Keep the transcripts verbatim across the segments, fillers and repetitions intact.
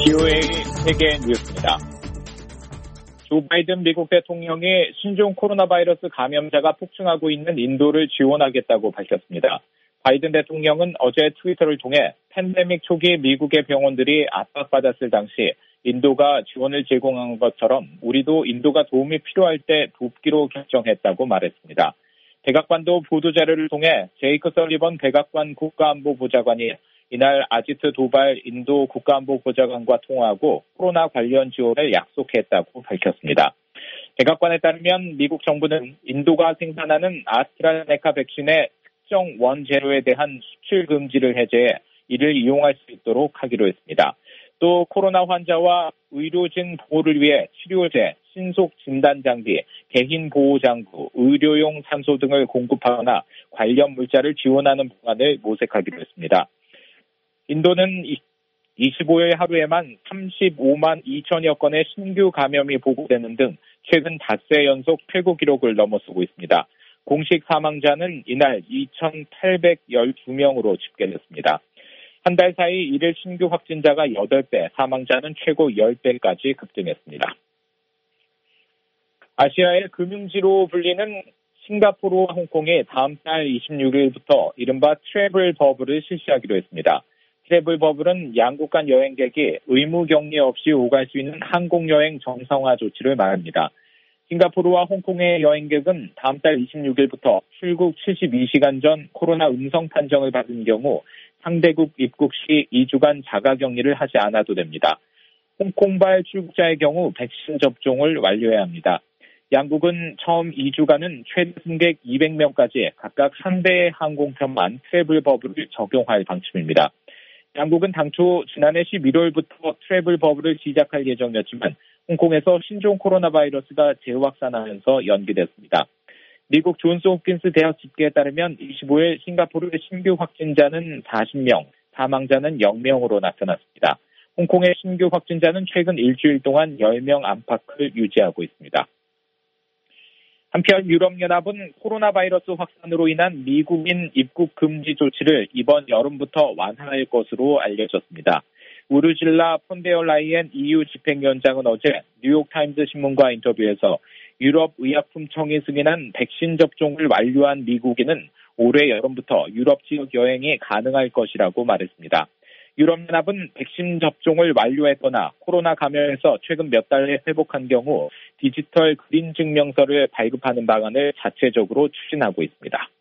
비오에이 세계 뉴스입니다. 조 바이든 미국 대통령이 신종 코로나 바이러스 감염자가 폭증하고 있는 인도를 지원하겠다고 밝혔습니다. 바이든 대통령은 어제 트위터를 통해 팬데믹 초기 미국의 병원들이 압박받았을 당시 인도가 지원을 제공한 것처럼 우리도 인도가 도움이 필요할 때 돕기로 결정했다고 말했습니다. 백악관도 보도자료를 통해 제이크 설리번 백악관 국가안보보좌관이 이날 아지트 도발 인도 국가안보보좌관과 통화하고 코로나 관련 지원을 약속했다고 밝혔습니다. 백악관에 따르면 미국 정부는 인도가 생산하는 아스트라제네카 백신의 특정 원재료에 대한 수출 금지를 해제해 이를 이용할 수 있도록 하기로 했습니다. 또 코로나 환자와 의료진 보호를 위해 치료제, 신속 진단 장비, 개인 보호 장구, 의료용 산소 등을 공급하거나 관련 물자를 지원하는 방안을 모색하기로 했습니다. 인도는 이십오일 하루에만 삼십오만 이천여 건의 신규 감염이 보고되는 등 최근 닷새 연속 최고 기록을 넘어서고 있습니다. 공식 사망자는 이날 이천팔백십이 명으로 집계됐습니다. 한 달 사이 일일 신규 확진자가 여덟 배, 사망자는 최고 십 배까지 급등했습니다. 아시아의 금융지로 불리는 싱가포르와 홍콩이 다음 달 이십육일부터 이른바 트래블 버블을 실시하기로 했습니다. 트래블 버블은 양국 간 여행객이 의무 격리 없이 오갈 수 있는 항공여행 정상화 조치를 말합니다. 싱가포르와 홍콩의 여행객은 다음 달 이십육일부터 출국 칠십이 시간 전 코로나 음성 판정을 받은 경우 상대국 입국 시 이 주간 자가격리를 하지 않아도 됩니다. 홍콩발 출국자의 경우 백신 접종을 완료해야 합니다. 양국은 처음 이 주간은 최대 승객 이백 명까지 각각 한 대의 항공편만 트래블 버블을 적용할 방침입니다. 양국은 당초 지난해 십일월부터 트래블 버블을 시작할 예정이었지만 홍콩에서 신종 코로나 바이러스가 재확산하면서 연기됐습니다. 미국 존스 홉킨스 대학 집계에 따르면 이십오일 싱가포르의 신규 확진자는 사십 명, 사망자는 영 명으로 나타났습니다. 홍콩의 신규 확진자는 최근 일주일 동안 십 명 안팎을 유지하고 있습니다. 한편 유럽연합은 코로나 바이러스 확산으로 인한 미국인 입국 금지 조치를 이번 여름부터 완화할 것으로 알려졌습니다. 우르줄라 폰데어라이엔 이유 집행위원장은 어제 뉴욕타임즈 신문과 인터뷰에서 유럽의약품청이 승인한 백신 접종을 완료한 미국인은 올해 여름부터 유럽 지역 여행이 가능할 것이라고 말했습니다. 유럽연합은 백신 접종을 완료했거나 코로나 감염에서 최근 몇 달 내 회복한 경우 디지털 그린 증명서를 발급하는 방안을 자체적으로 추진하고 있습니다.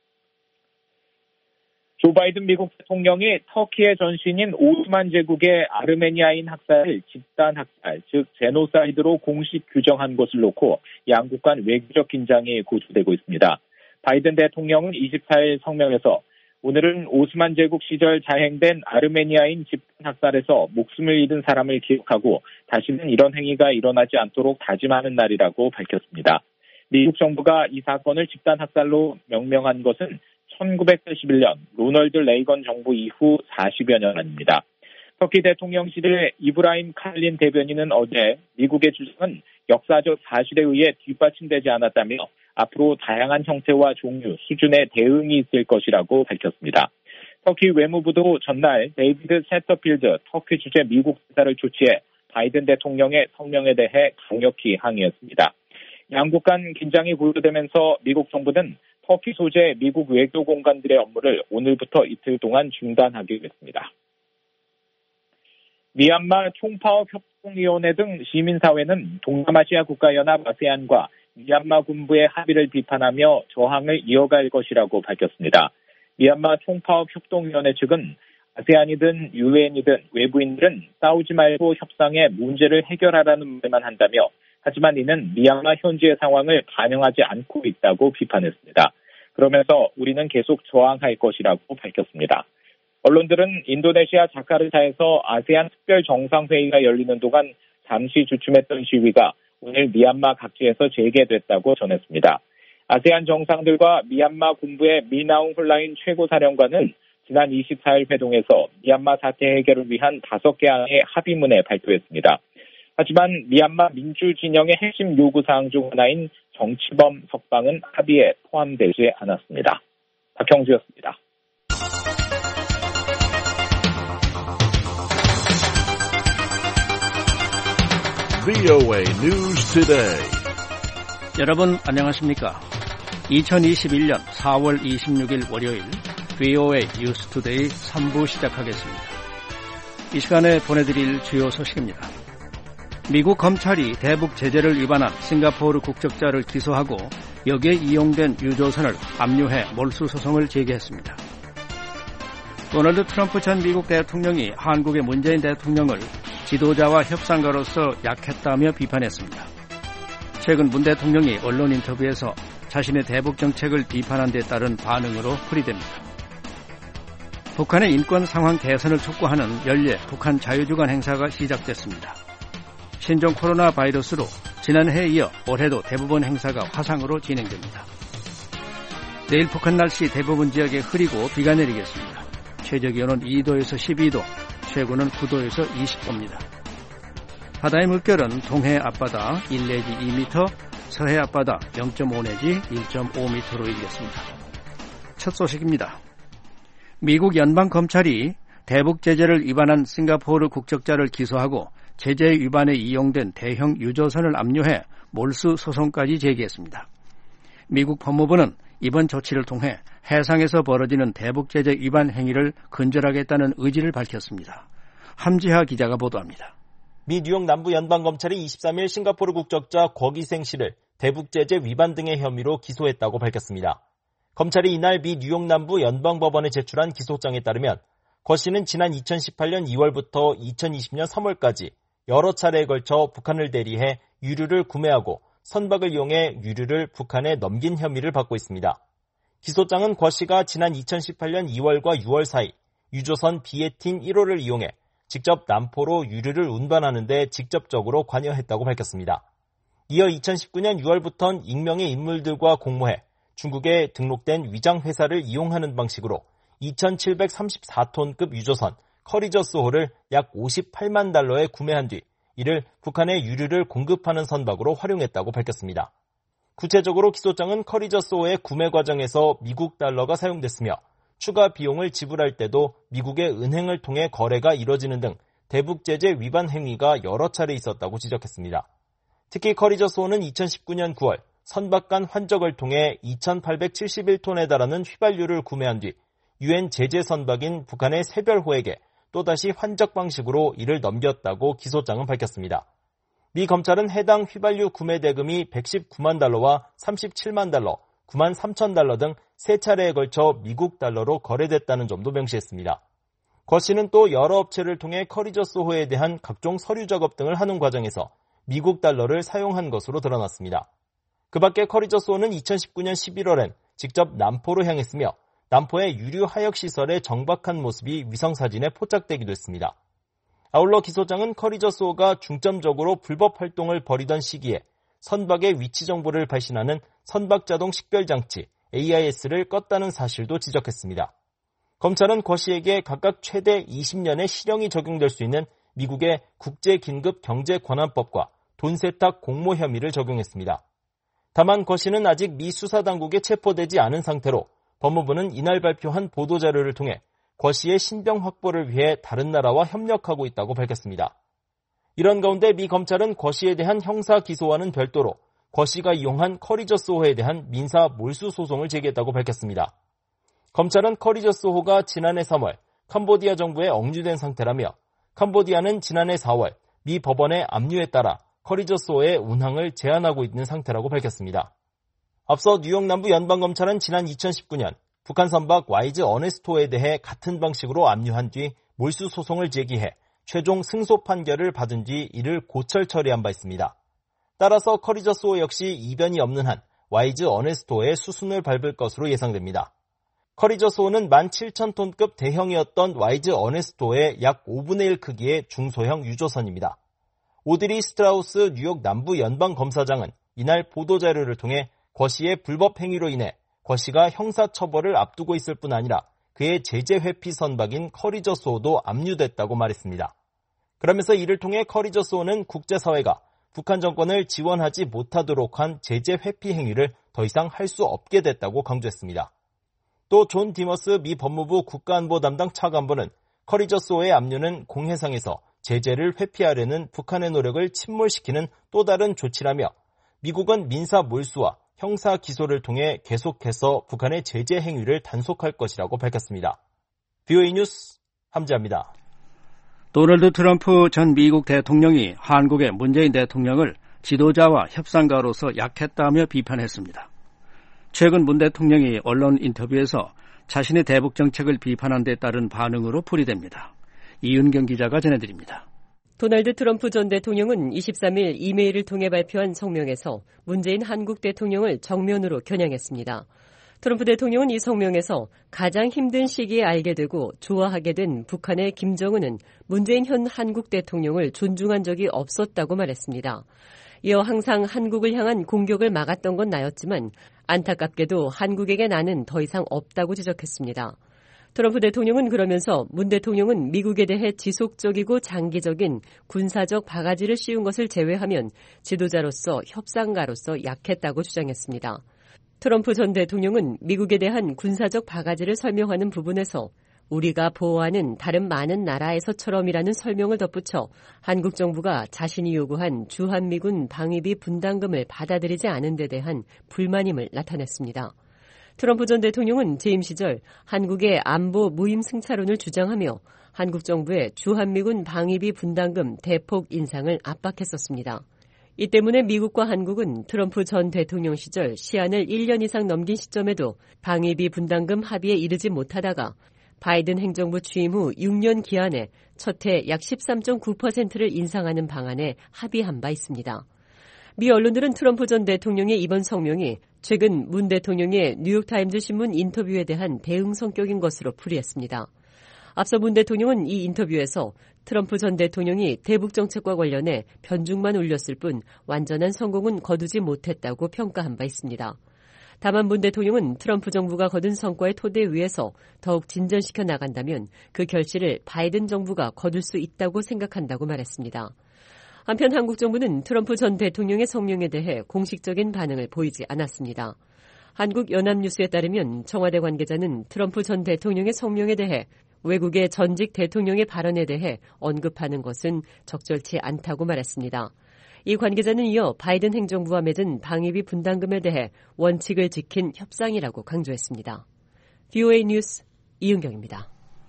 조 바이든 미국 대통령이 터키의 전신인 오스만 제국의 아르메니아인 학살을 집단 학살, 즉 제노사이드로 공식 규정한 것을 놓고 양국 간 외교적 긴장이 고조되고 있습니다. 바이든 대통령은 이십사일 성명에서 오늘은 오스만 제국 시절 자행된 아르메니아인 집단 학살에서 목숨을 잃은 사람을 기억하고 다시는 이런 행위가 일어나지 않도록 다짐하는 날이라고 밝혔습니다. 미국 정부가 이 사건을 집단 학살로 명명한 것은 천구백팔십일년 로널드 레이건 정부 이후 사십여 년 만입니다. 터키 대통령실의 이브라임 칼린 대변인은 어제 미국의 주장은 역사적 사실에 의해 뒷받침되지 않았다며 앞으로 다양한 형태와 종류, 수준의 대응이 있을 것이라고 밝혔습니다. 터키 외무부도 전날 데이비드 세터필드 터키 주재 미국 대사를 조치해 바이든 대통령의 성명에 대해 강력히 항의했습니다. 양국 간 긴장이 고조되면서 미국 정부는 터키 소재 미국 외교 공관들의 업무를 오늘부터 이틀 동안 중단하기로 했습니다. 미얀마 총파업협동위원회 등 시민사회는 동남아시아 국가연합 아세안과 미얀마 군부의 합의를 비판하며 저항을 이어갈 것이라고 밝혔습니다. 미얀마 총파업협동위원회 측은 아세안이든 유엔이든 외부인들은 싸우지 말고 협상해 문제를 해결하라는 말만 한다며 하지만 이는 미얀마 현지의 상황을 반영하지 않고 있다고 비판했습니다. 그러면서 우리는 계속 저항할 것이라고 밝혔습니다. 언론들은 인도네시아 자카르타에서 아세안 특별 정상회의가 열리는 동안 잠시 주춤했던 시위가 오늘 미얀마 각지에서 재개됐다고 전했습니다. 아세안 정상들과 미얀마 군부의 미나웅 훌라인 최고사령관은 지난 이십사일 회동에서 미얀마 사태 해결을 위한 다섯 개 항의 합의문에 발표했습니다. 하지만 미얀마 민주진영의 핵심 요구사항 중 하나인 정치범 석방은 합의에 포함되지 않았습니다. 박형주였습니다. 브이오에이 News Today. 여러분 안녕하십니까? 이천이십일년 사월 이십육일 월요일 브이오에이 뉴스 투데이 삼 부 시작하겠습니다. 이 시간에 보내드릴 주요 소식입니다. 미국 검찰이 대북 제재를 위반한 싱가포르 국적자를 기소하고 여기에 이용된 유조선을 압류해 몰수 소송을 제기했습니다. 도널드 트럼프 전 미국 대통령이 한국의 문재인 대통령을 지도자와 협상가로서 약했다며 비판했습니다. 최근 문 대통령이 언론 인터뷰에서 자신의 대북 정책을 비판한 데 따른 반응으로 풀이됩니다. 북한의 인권 상황 개선을 촉구하는 연례 북한 자유주간 행사가 시작됐습니다. 신종 코로나 바이러스로 지난해에 이어 올해도 대부분 행사가 화상으로 진행됩니다. 내일 북한 날씨 대부분 지역에 흐리고 비가 내리겠습니다. 최저기온은 이도에서 십이도, 최고는 구도에서 이십도입니다. 바다의 물결은 동해 앞바다 일 내지 이 미터, 서해 앞바다 영 점 오 내지 일 점 오 미터로 일겠습니다. 첫 소식입니다. 미국 연방검찰이 대북 제재를 위반한 싱가포르 국적자를 기소하고 제재 위반에 이용된 대형 유조선을 압류해 몰수 소송까지 제기했습니다. 미국 법무부는 이번 조치를 통해 해상에서 벌어지는 대북 제재 위반 행위를 근절하겠다는 의지를 밝혔습니다. 함지하 기자가 보도합니다. 미 뉴욕 남부 연방검찰이 이십삼일 싱가포르 국적자 곽이생 씨를 대북 제재 위반 등의 혐의로 기소했다고 밝혔습니다. 검찰이 이날 미 뉴욕 남부 연방법원에 제출한 기소장에 따르면 곽 씨는 지난 이천십팔년 이월부터 이천이십년 삼월까지 여러 차례에 걸쳐 북한을 대리해 유류를 구매하고 선박을 이용해 유류를 북한에 넘긴 혐의를 받고 있습니다. 기소장은 곽 씨가 지난 이천십팔년 이월과 유월 사이 유조선 비에틴 일 호를 이용해 직접 남포로 유류를 운반하는 데 직접적으로 관여했다고 밝혔습니다. 이어 이천십구년 유월부터는 익명의 인물들과 공모해 중국에 등록된 위장회사를 이용하는 방식으로 이천칠백삼십사톤급 유조선 커리저스호를 약 오십팔만 달러에 구매한 뒤 이를 북한에 유류를 공급하는 선박으로 활용했다고 밝혔습니다. 구체적으로 기소장은 커리저스호의 구매 과정에서 미국 달러가 사용됐으며 추가 비용을 지불할 때도 미국의 은행을 통해 거래가 이뤄지는 등 대북 제재 위반 행위가 여러 차례 있었다고 지적했습니다. 특히 커리저스호는 이천십구년 구월 선박 간 환적을 통해 이천팔백칠십일톤에 달하는 휘발유를 구매한 뒤 유엔 제재 선박인 북한의 새별호에게 또다시 환적 방식으로 이를 넘겼다고 기소장은 밝혔습니다. 미 검찰은 해당 휘발유 구매 대금이 백십구만 달러와 삼십칠만 달러, 구만 삼천 달러 등 세 차례에 걸쳐 미국 달러로 거래됐다는 점도 명시했습니다. 곽 씨는 또 여러 업체를 통해 커리저스호에 대한 각종 서류 작업 등을 하는 과정에서 미국 달러를 사용한 것으로 드러났습니다. 그 밖에 커리저스호는 이천십구년 십일월엔 직접 남포로 향했으며 남포의 유류 하역 시설에 정박한 모습이 위성사진에 포착되기도 했습니다. 아울러 기소장은 커리저스호가 중점적으로 불법 활동을 벌이던 시기에 선박의 위치 정보를 발신하는 선박자동 식별장치 에이아이에스를 껐다는 사실도 지적했습니다. 검찰은 곽 씨에게 각각 최대 이십년의 실형이 적용될 수 있는 미국의 국제긴급경제권한법과 돈세탁 공모 혐의를 적용했습니다. 다만 곽 씨는 아직 미 수사당국에 체포되지 않은 상태로 법무부는 이날 발표한 보도자료를 통해 곽 씨의 신병 확보를 위해 다른 나라와 협력하고 있다고 밝혔습니다. 이런 가운데 미 검찰은 곽 씨에 대한 형사 기소와는 별도로 곽 씨가 이용한 커리저스호에 대한 민사 몰수 소송을 제기했다고 밝혔습니다. 검찰은 커리저스호가 지난해 삼월 캄보디아 정부에 억류된 상태라며 캄보디아는 지난해 사월 미 법원의 압류에 따라 커리저스호의 운항을 제한하고 있는 상태라고 밝혔습니다. 앞서 뉴욕 남부 연방검찰은 지난 이천십구년 북한 선박 와이즈 어네스토에 대해 같은 방식으로 압류한 뒤 몰수 소송을 제기해 최종 승소 판결을 받은 뒤 이를 고철 처리한 바 있습니다. 따라서 커리저스호 역시 이변이 없는 한 와이즈 어네스토의 수순을 밟을 것으로 예상됩니다. 커리저스호는 만 칠천 톤급 대형이었던 와이즈 어네스토의 약 오분의 일 크기의 중소형 유조선입니다. 오드리 스트라우스 뉴욕 남부 연방검사장은 이날 보도자료를 통해 곽 씨의 불법 행위로 인해 곽 씨가 형사처벌을 앞두고 있을 뿐 아니라 그의 제재 회피 선박인 커리저스호도 압류됐다고 말했습니다. 그러면서 이를 통해 커리저스호는 국제사회가 북한 정권을 지원하지 못하도록 한 제재 회피 행위를 더 이상 할 수 없게 됐다고 강조했습니다. 또 존 디머스 미 법무부 국가안보 담당 차관보는 커리저스호의 압류는 공해상에서 제재를 회피하려는 북한의 노력을 침몰시키는 또 다른 조치라며 미국은 민사 몰수와 형사 기소를 통해 계속해서 북한의 제재 행위를 단속할 것이라고 밝혔습니다. 브이오에이 뉴스 함지아입니다. 도널드 트럼프 전 미국 대통령이 한국의 문재인 대통령을 지도자와 협상가로서 약했다며 비판했습니다. 최근 문 대통령이 언론 인터뷰에서 자신의 대북 정책을 비판한 데 따른 반응으로 풀이됩니다. 이은경 기자가 전해드립니다. 도널드 트럼프 전 대통령은 이십삼 일 이메일을 통해 발표한 성명에서 문재인 한국 대통령을 정면으로 겨냥했습니다. 트럼프 대통령은 이 성명에서 가장 힘든 시기에 알게 되고 좋아하게 된 북한의 김정은은 문재인 현 한국 대통령을 존중한 적이 없었다고 말했습니다. 이어 항상 한국을 향한 공격을 막았던 건 나였지만 안타깝게도 한국에게 나는 더 이상 없다고 지적했습니다. 트럼프 대통령은 그러면서 문 대통령은 미국에 대해 지속적이고 장기적인 군사적 바가지를 씌운 것을 제외하면 지도자로서 협상가로서 약했다고 주장했습니다. 트럼프 전 대통령은 미국에 대한 군사적 바가지를 설명하는 부분에서 우리가 보호하는 다른 많은 나라에서처럼이라는 설명을 덧붙여 한국 정부가 자신이 요구한 주한미군 방위비 분담금을 받아들이지 않은 데 대한 불만임을 나타냈습니다. 트럼프 전 대통령은 재임 시절 한국의 안보 무임승차론을 주장하며 한국 정부의 주한미군 방위비 분담금 대폭 인상을 압박했었습니다. 이 때문에 미국과 한국은 트럼프 전 대통령 시절 시한을 일 년 이상 넘긴 시점에도 방위비 분담금 합의에 이르지 못하다가 바이든 행정부 취임 후 육 년 기한에 첫 해 약 십삼 점 구 퍼센트를 인상하는 방안에 합의한 바 있습니다. 미 언론들은 트럼프 전 대통령의 이번 성명이 최근 문 대통령의 뉴욕타임즈 신문 인터뷰에 대한 대응 성격인 것으로 풀이했습니다. 앞서 문 대통령은 이 인터뷰에서 트럼프 전 대통령이 대북 정책과 관련해 변죽만 올렸을 뿐 완전한 성공은 거두지 못했다고 평가한 바 있습니다. 다만 문 대통령은 트럼프 정부가 거둔 성과의 토대 위에서 더욱 진전시켜 나간다면 그 결실을 바이든 정부가 거둘 수 있다고 생각한다고 말했습니다. 한편 한국 정부는 트럼프 전 대통령의 성명에 대해 공식적인 반응을 보이지 않았습니다. 한국연합뉴스에 따르면 청와대 관계자는 트럼프 전 대통령의 성명에 대해 외국의 전직 대통령의 발언에 대해 언급하는 것은 적절치 않다고 말했습니다. 이 관계자는 이어 바이든 행정부와 맺은 방위비 분담금에 대해 원칙을 지킨 협상이라고 강조했습니다. 브이오에이 뉴스 이은경입니다.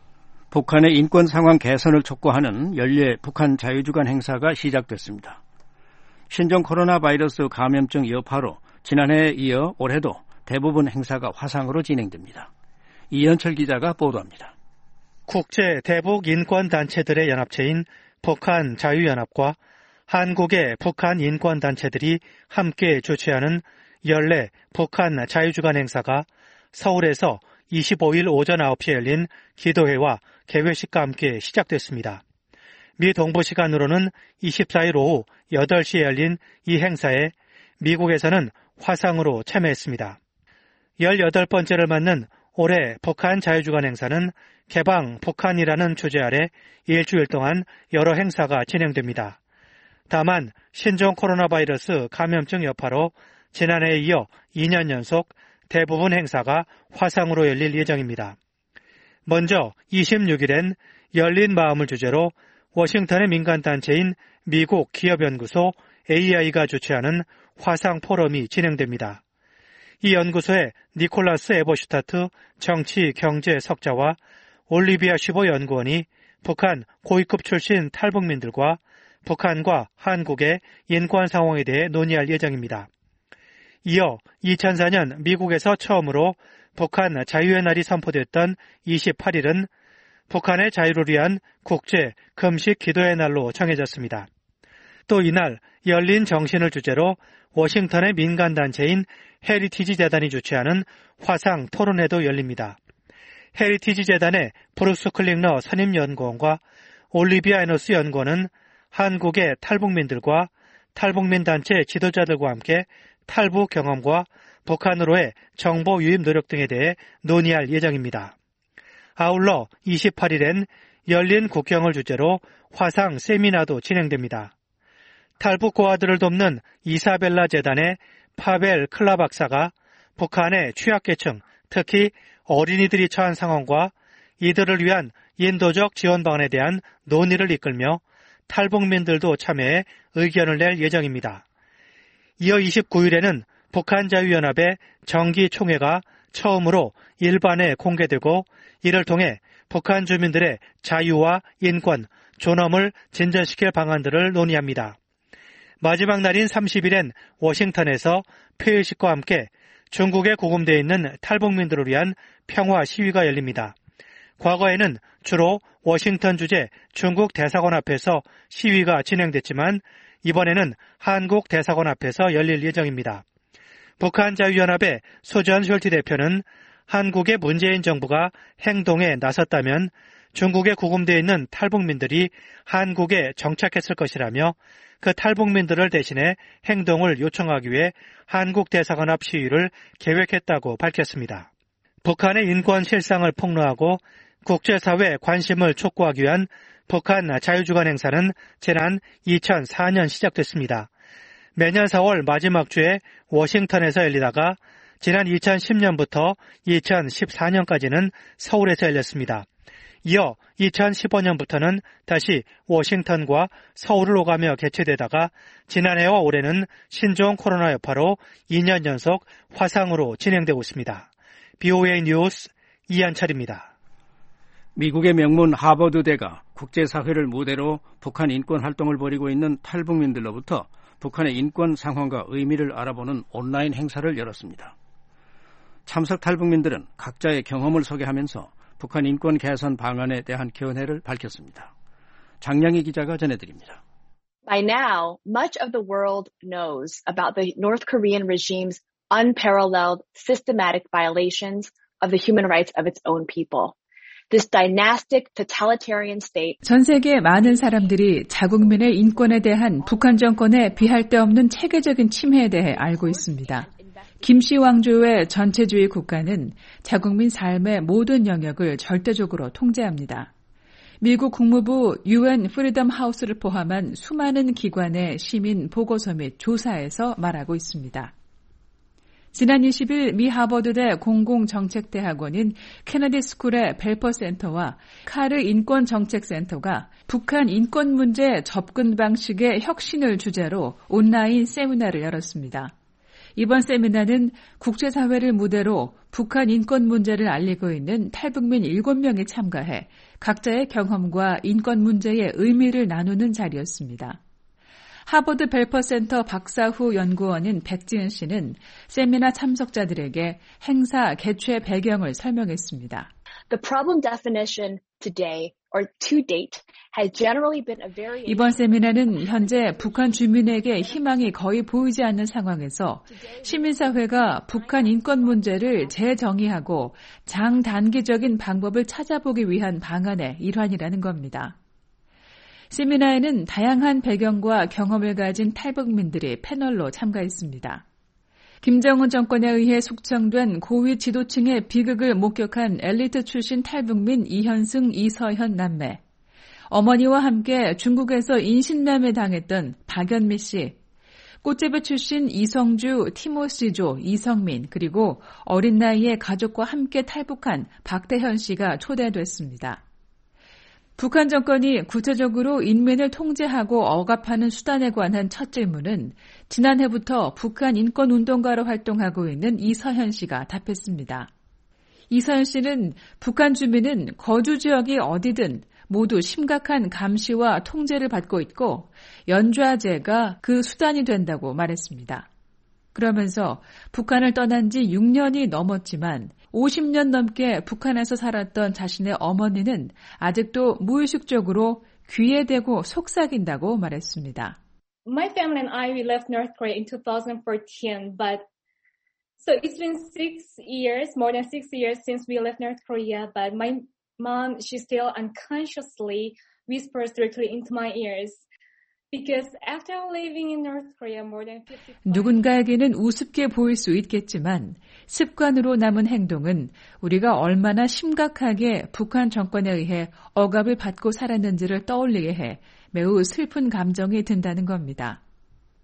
북한의 인권 상황 개선을 촉구하는 연례 북한 자유주간 행사가 시작됐습니다. 신종 코로나 바이러스 감염증 여파로 지난해에 이어 올해도 대부분 행사가 화상으로 진행됩니다. 이현철 기자가 보도합니다. 국제 대북 인권 단체들의 연합체인 북한 자유연합과 한국의 북한 인권 단체들이 함께 주최하는 연례 북한 자유주간 행사가 서울에서 이십오 일 오전 아홉 시에 열린 기도회와 개회식과 함께 시작됐습니다. 미 동부 시간으로는 이십사 일 오후 여덟 시에 열린 이 행사에 미국에서는 화상으로 참여했습니다. 열여덟 번째를 맞는 올해 북한 자유주간 행사는 개방 북한이라는 주제 아래 일주일 동안 여러 행사가 진행됩니다. 다만 신종 코로나 바이러스 감염증 여파로 지난해에 이어 이 년 연속 대부분 행사가 화상으로 열릴 예정입니다. 먼저 이십육 일엔 열린 마음을 주제로 워싱턴의 민간단체인 미국 기업연구소 에이아이가 주최하는 화상 포럼이 진행됩니다. 이 연구소의 니콜라스 에버슈타트 정치 경제 석자와 올리비아 슈버 연구원이 북한 고위급 출신 탈북민들과 북한과 한국의 인권 상황에 대해 논의할 예정입니다. 이어 이천사 년 미국에서 처음으로 북한 자유의 날이 선포됐던 이십팔 일은 북한의 자유를 위한 국제 금식 기도의 날로 정해졌습니다. 또 이날 열린 정신을 주제로 워싱턴의 민간단체인 헤리티지 재단이 주최하는 화상 토론회도 열립니다. 헤리티지 재단의 브루스 클링러 선임연구원과 올리비아 에너스 연구원은 한국의 탈북민들과 탈북민 단체 지도자들과 함께 탈북 경험과 북한으로의 정보 유입 노력 등에 대해 논의할 예정입니다. 아울러 이십팔 일엔 열린 국경을 주제로 화상 세미나도 진행됩니다. 탈북 고아들을 돕는 이사벨라 재단의 파벨 클라 박사가 북한의 취약계층, 특히 어린이들이 처한 상황과 이들을 위한 인도적 지원 방안에 대한 논의를 이끌며 탈북민들도 참여해 의견을 낼 예정입니다. 이어 이십구일에는 북한자유연합의 정기총회가 처음으로 일반에 공개되고 이를 통해 북한 주민들의 자유와 인권, 존엄을 진전시킬 방안들을 논의합니다. 마지막 날인 삼십일엔 워싱턴에서 폐회식과 함께 중국에 구금되어 있는 탈북민들을 위한 평화 시위가 열립니다. 과거에는 주로 워싱턴 주재 중국 대사관 앞에서 시위가 진행됐지만 이번에는 한국 대사관 앞에서 열릴 예정입니다. 북한자유연합의 소전 숄티 대표는 한국의 문재인 정부가 행동에 나섰다면 중국에 구금되어 있는 탈북민들이 한국에 정착했을 것이라며 그 탈북민들을 대신해 행동을 요청하기 위해 한국 대사관 앞 시위를 계획했다고 밝혔습니다. 북한의 인권 실상을 폭로하고 국제사회 관심을 촉구하기 위한 북한 자유주간 행사는 지난 이천사년 시작됐습니다. 매년 사월 마지막 주에 워싱턴에서 열리다가 지난 이천십년부터 이천십사년까지는 서울에서 열렸습니다. 이어 이천십오년부터는 다시 워싱턴과 서울을 오가며 개최되다가 지난해와 올해는 신종 코로나 여파로 이년 연속 화상으로 진행되고 있습니다. 비오에이 뉴스 이한철입니다. 미국의 명문 하버드대가 국제사회를 무대로 북한 인권 활동을 벌이고 있는 탈북민들로부터 북한의 인권 상황과 의미를 알아보는 온라인 행사를 열었습니다. 참석 탈북민들은 각자의 경험을 소개하면서 북한 인권 개선 방안에 대한 견해를 밝혔습니다. 장량희 기자가 전해드립니다. By now, much of the world knows about the North Korean regime's unparalleled systematic violations of the human rights of its own people. This dynastic totalitarian state. 전 세계 많은 사람들이 자국민의 인권에 대한 북한 정권의 비할 데 없는 체계적인 침해에 대해 알고 있습니다. 김씨 왕조의 전체주의 국가는 자국민 삶의 모든 영역을 절대적으로 통제합니다. 미국 국무부 유엔 프리덤 하우스를 포함한 수많은 기관의 시민 보고서 및 조사에서 말하고 있습니다. 지난 이십일 미 하버드대 공공정책대학원인 케네디 스쿨의 벨퍼 센터와 카르 인권정책센터가 북한 인권 문제 접근 방식의 혁신을 주제로 온라인 세미나를 열었습니다. 이번 세미나는 국제사회를 무대로 북한 인권 문제를 알리고 있는 탈북민 일곱 명이 참가해 각자의 경험과 인권 문제의 의미를 나누는 자리였습니다. 하버드 벨퍼 센터 박사후 연구원인 백지은 씨는 세미나 참석자들에게 행사 개최 배경을 설명했습니다. The problem definition today or to date has generally been a variation. 이번 세미나는 현재 북한 주민에게 희망이 거의 보이지 않는 상황에서 시민사회가 북한 인권 문제를 재정의하고 장단기적인 방법을 찾아보기 위한 방안의 일환이라는 겁니다. 세미나에는 다양한 배경과 경험을 가진 탈북민들이 패널로 참가했습니다. 김정은 정권에 의해 숙청된 고위 지도층의 비극을 목격한 엘리트 출신 탈북민 이현승, 이서현 남매, 어머니와 함께 중국에서 인신매매 당했던 박연미 씨, 꽃재배 출신 이성주, 티모시조, 이성민, 그리고 어린 나이에 가족과 함께 탈북한 박대현 씨가 초대됐습니다. 북한 정권이 구체적으로 인민을 통제하고 억압하는 수단에 관한 첫 질문은 지난해부터 북한 인권운동가로 활동하고 있는 이서현 씨가 답했습니다. 이서현 씨는 북한 주민은 거주 지역이 어디든 모두 심각한 감시와 통제를 받고 있고 연좌제가 그 수단이 된다고 말했습니다. 그러면서 북한을 떠난 지 육 년이 넘었지만 오십 년 넘게 북한에서 살았던 자신의 어머니는 아직도 무의식적으로 귀에 대고 속삭인다고 말했습니다. My family and I, we left North Korea in twenty fourteen, but so it's been six years, more than six years since we left North Korea, but my mom, she still unconsciously whispers directly into my ears. Because after living in North Korea more than fifty 누군가에게는 우습게 보일 수 있겠지만 습관으로 남은 행동은 우리가 얼마나 심각하게 북한 정권에 의해 억압을 받고 살았는지를 떠올리게 해 매우 슬픈 감정이 든다는 겁니다.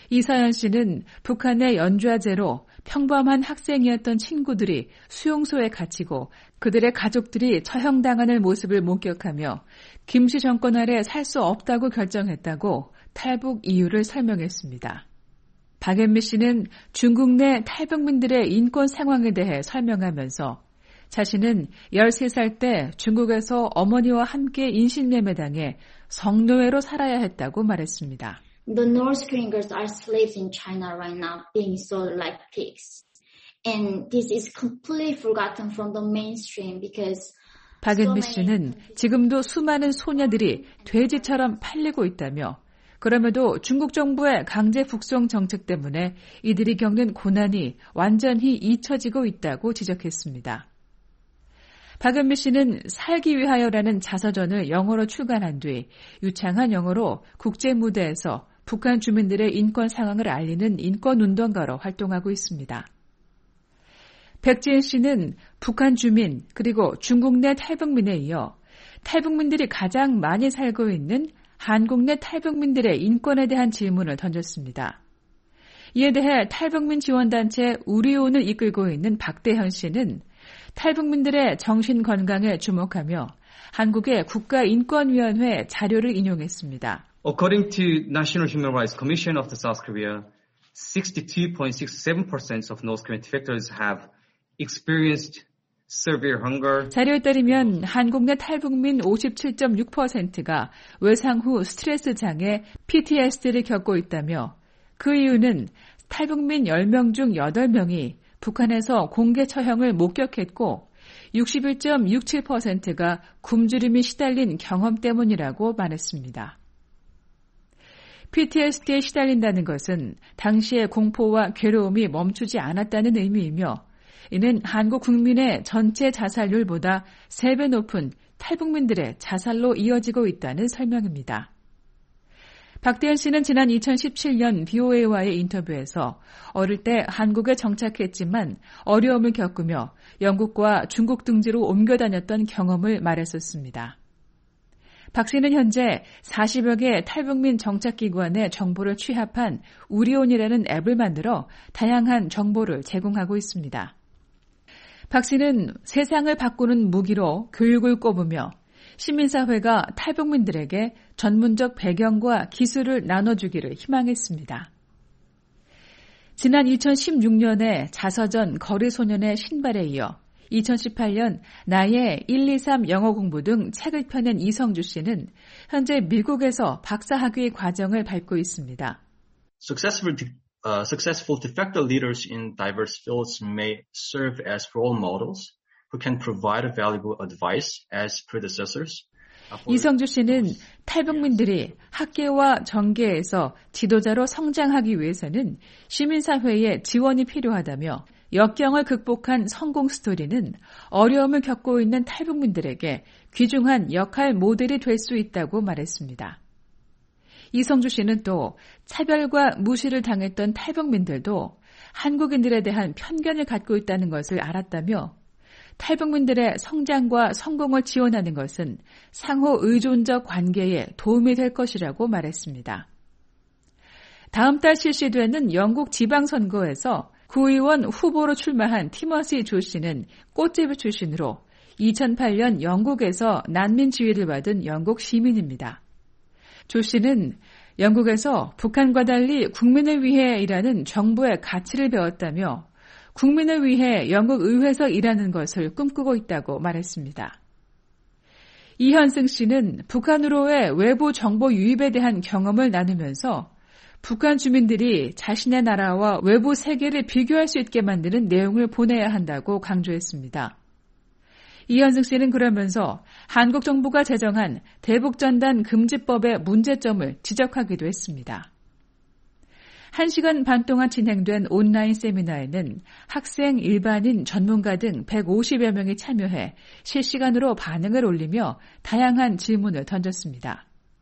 이사연 씨는 북한의 연좌제로 평범한 학생이었던 친구들이 수용소에 갇히고 그들의 가족들이 처형당하는 모습을 목격하며 김씨 정권 아래 살 수 없다고 결정했다고 탈북 이유를 설명했습니다. 박연미 씨는 중국 내 탈북민들의 인권 상황에 대해 설명하면서 자신은 열세 살 때 중국에서 어머니와 함께 인신매매당해 성노예로 살아야 했다고 말했습니다. The North Korean girls are slaves in China right now, being sold like pigs. And this is completely forgotten from the mainstream because 박연미 씨는 지금도 수많은 소녀들이 돼지처럼 팔리고 있다며 그럼에도 중국 정부의 강제 북송 정책 때문에 이들이 겪는 고난이 완전히 잊혀지고 있다고 지적했습니다. 박연미 씨는 살기 위하여라는 자서전을 영어로 출간한 뒤 유창한 영어로 국제 무대에서 북한 주민들의 인권 상황을 알리는 인권운동가로 활동하고 있습니다. 백지은 씨는 북한 주민 그리고 중국 내 탈북민에 이어 탈북민들이 가장 많이 살고 있는 한국 내 탈북민들의 인권에 대한 질문을 던졌습니다. 이에 대해 탈북민 지원단체 우리온을 이끌고 있는 박대현 씨는 탈북민들의 정신건강에 주목하며 한국의 국가인권위원회 자료를 인용했습니다. According to National Human Rights Commission of the South Korea, sixty-two point six seven percent of North Korean defectors have experienced severe hunger. 자료에 따르면 한국 내 탈북민 오십칠 점 육 퍼센트가 외상 후 스트레스 장애 피티에스디를 겪고 있다며 그 이유는 탈북민 열 명 중 여덟 명이 북한에서 공개 처형을 목격했고 육십일 점 육칠 퍼센트가 굶주림이 시달린 경험 때문이라고 말했습니다. 피티에스디에 시달린다는 것은 당시의 공포와 괴로움이 멈추지 않았다는 의미이며 이는 한국 국민의 전체 자살률보다 세 배 높은 탈북민들의 자살로 이어지고 있다는 설명입니다. 박대현 씨는 지난 이천십칠 년 비오에이와의 인터뷰에서 어릴 때 한국에 정착했지만 어려움을 겪으며 영국과 중국 등지로 옮겨 다녔던 경험을 말했었습니다. 박 씨는 현재 사십여 개 탈북민 정착기관의 정보를 취합한 우리온이라는 앱을 만들어 다양한 정보를 제공하고 있습니다. 박 씨는 세상을 바꾸는 무기로 교육을 꼽으며 시민사회가 탈북민들에게 전문적 배경과 기술을 나눠주기를 희망했습니다. 지난 이천십육 년에 자서전 거리소년의 신발에 이어 이천십팔 년 나의 일, 이, 삼 영어 공부 등 책을 펴낸 이성주 씨는 현재 미국에서 박사학위 과정을 밟고 있습니다. Successful, uh, successful de facto leaders in diverse fields may serve as role models who can provide valuable advice as predecessors. 이성주 씨는 탈북민들이 학계와 정계에서 지도자로 성장하기 위해서는 시민사회의 지원이 필요하다며 역경을 극복한 성공 스토리는 어려움을 겪고 있는 탈북민들에게 귀중한 역할 모델이 될 수 있다고 말했습니다. 이성주 씨는 또 차별과 무시를 당했던 탈북민들도 한국인들에 대한 편견을 갖고 있다는 것을 알았다며 탈북민들의 성장과 성공을 지원하는 것은 상호 의존적 관계에 도움이 될 것이라고 말했습니다. 다음 달 실시되는 영국 지방선거에서 구의원 후보로 출마한 티머시 조 씨는 꽃제비 출신으로 이천팔 년 영국에서 난민 지위를 받은 영국 시민입니다. 조 씨는 영국에서 북한과 달리 국민을 위해 일하는 정부의 가치를 배웠다며 국민을 위해 영국 의회에서 일하는 것을 꿈꾸고 있다고 말했습니다. 이현승 씨는 북한으로의 외부 정보 유입에 대한 경험을 나누면서 북한 주민들이 자신의 나라와 외부 세계를 비교할 수 있게 만드는 내용을 보내야 한다고 강조했습니다. 이현승 씨는 그러면서 한국 정부가 제정한 대북전단 금지법의 문제점을 지적하기도 했습니다. 한 시간 반 동안 진행된 온라인 세미나에는 학생, 일반인, 전문가 등 백오십여 명이 참여해 실시간으로 반응을 올리며 다양한 질문을 던졌습니다.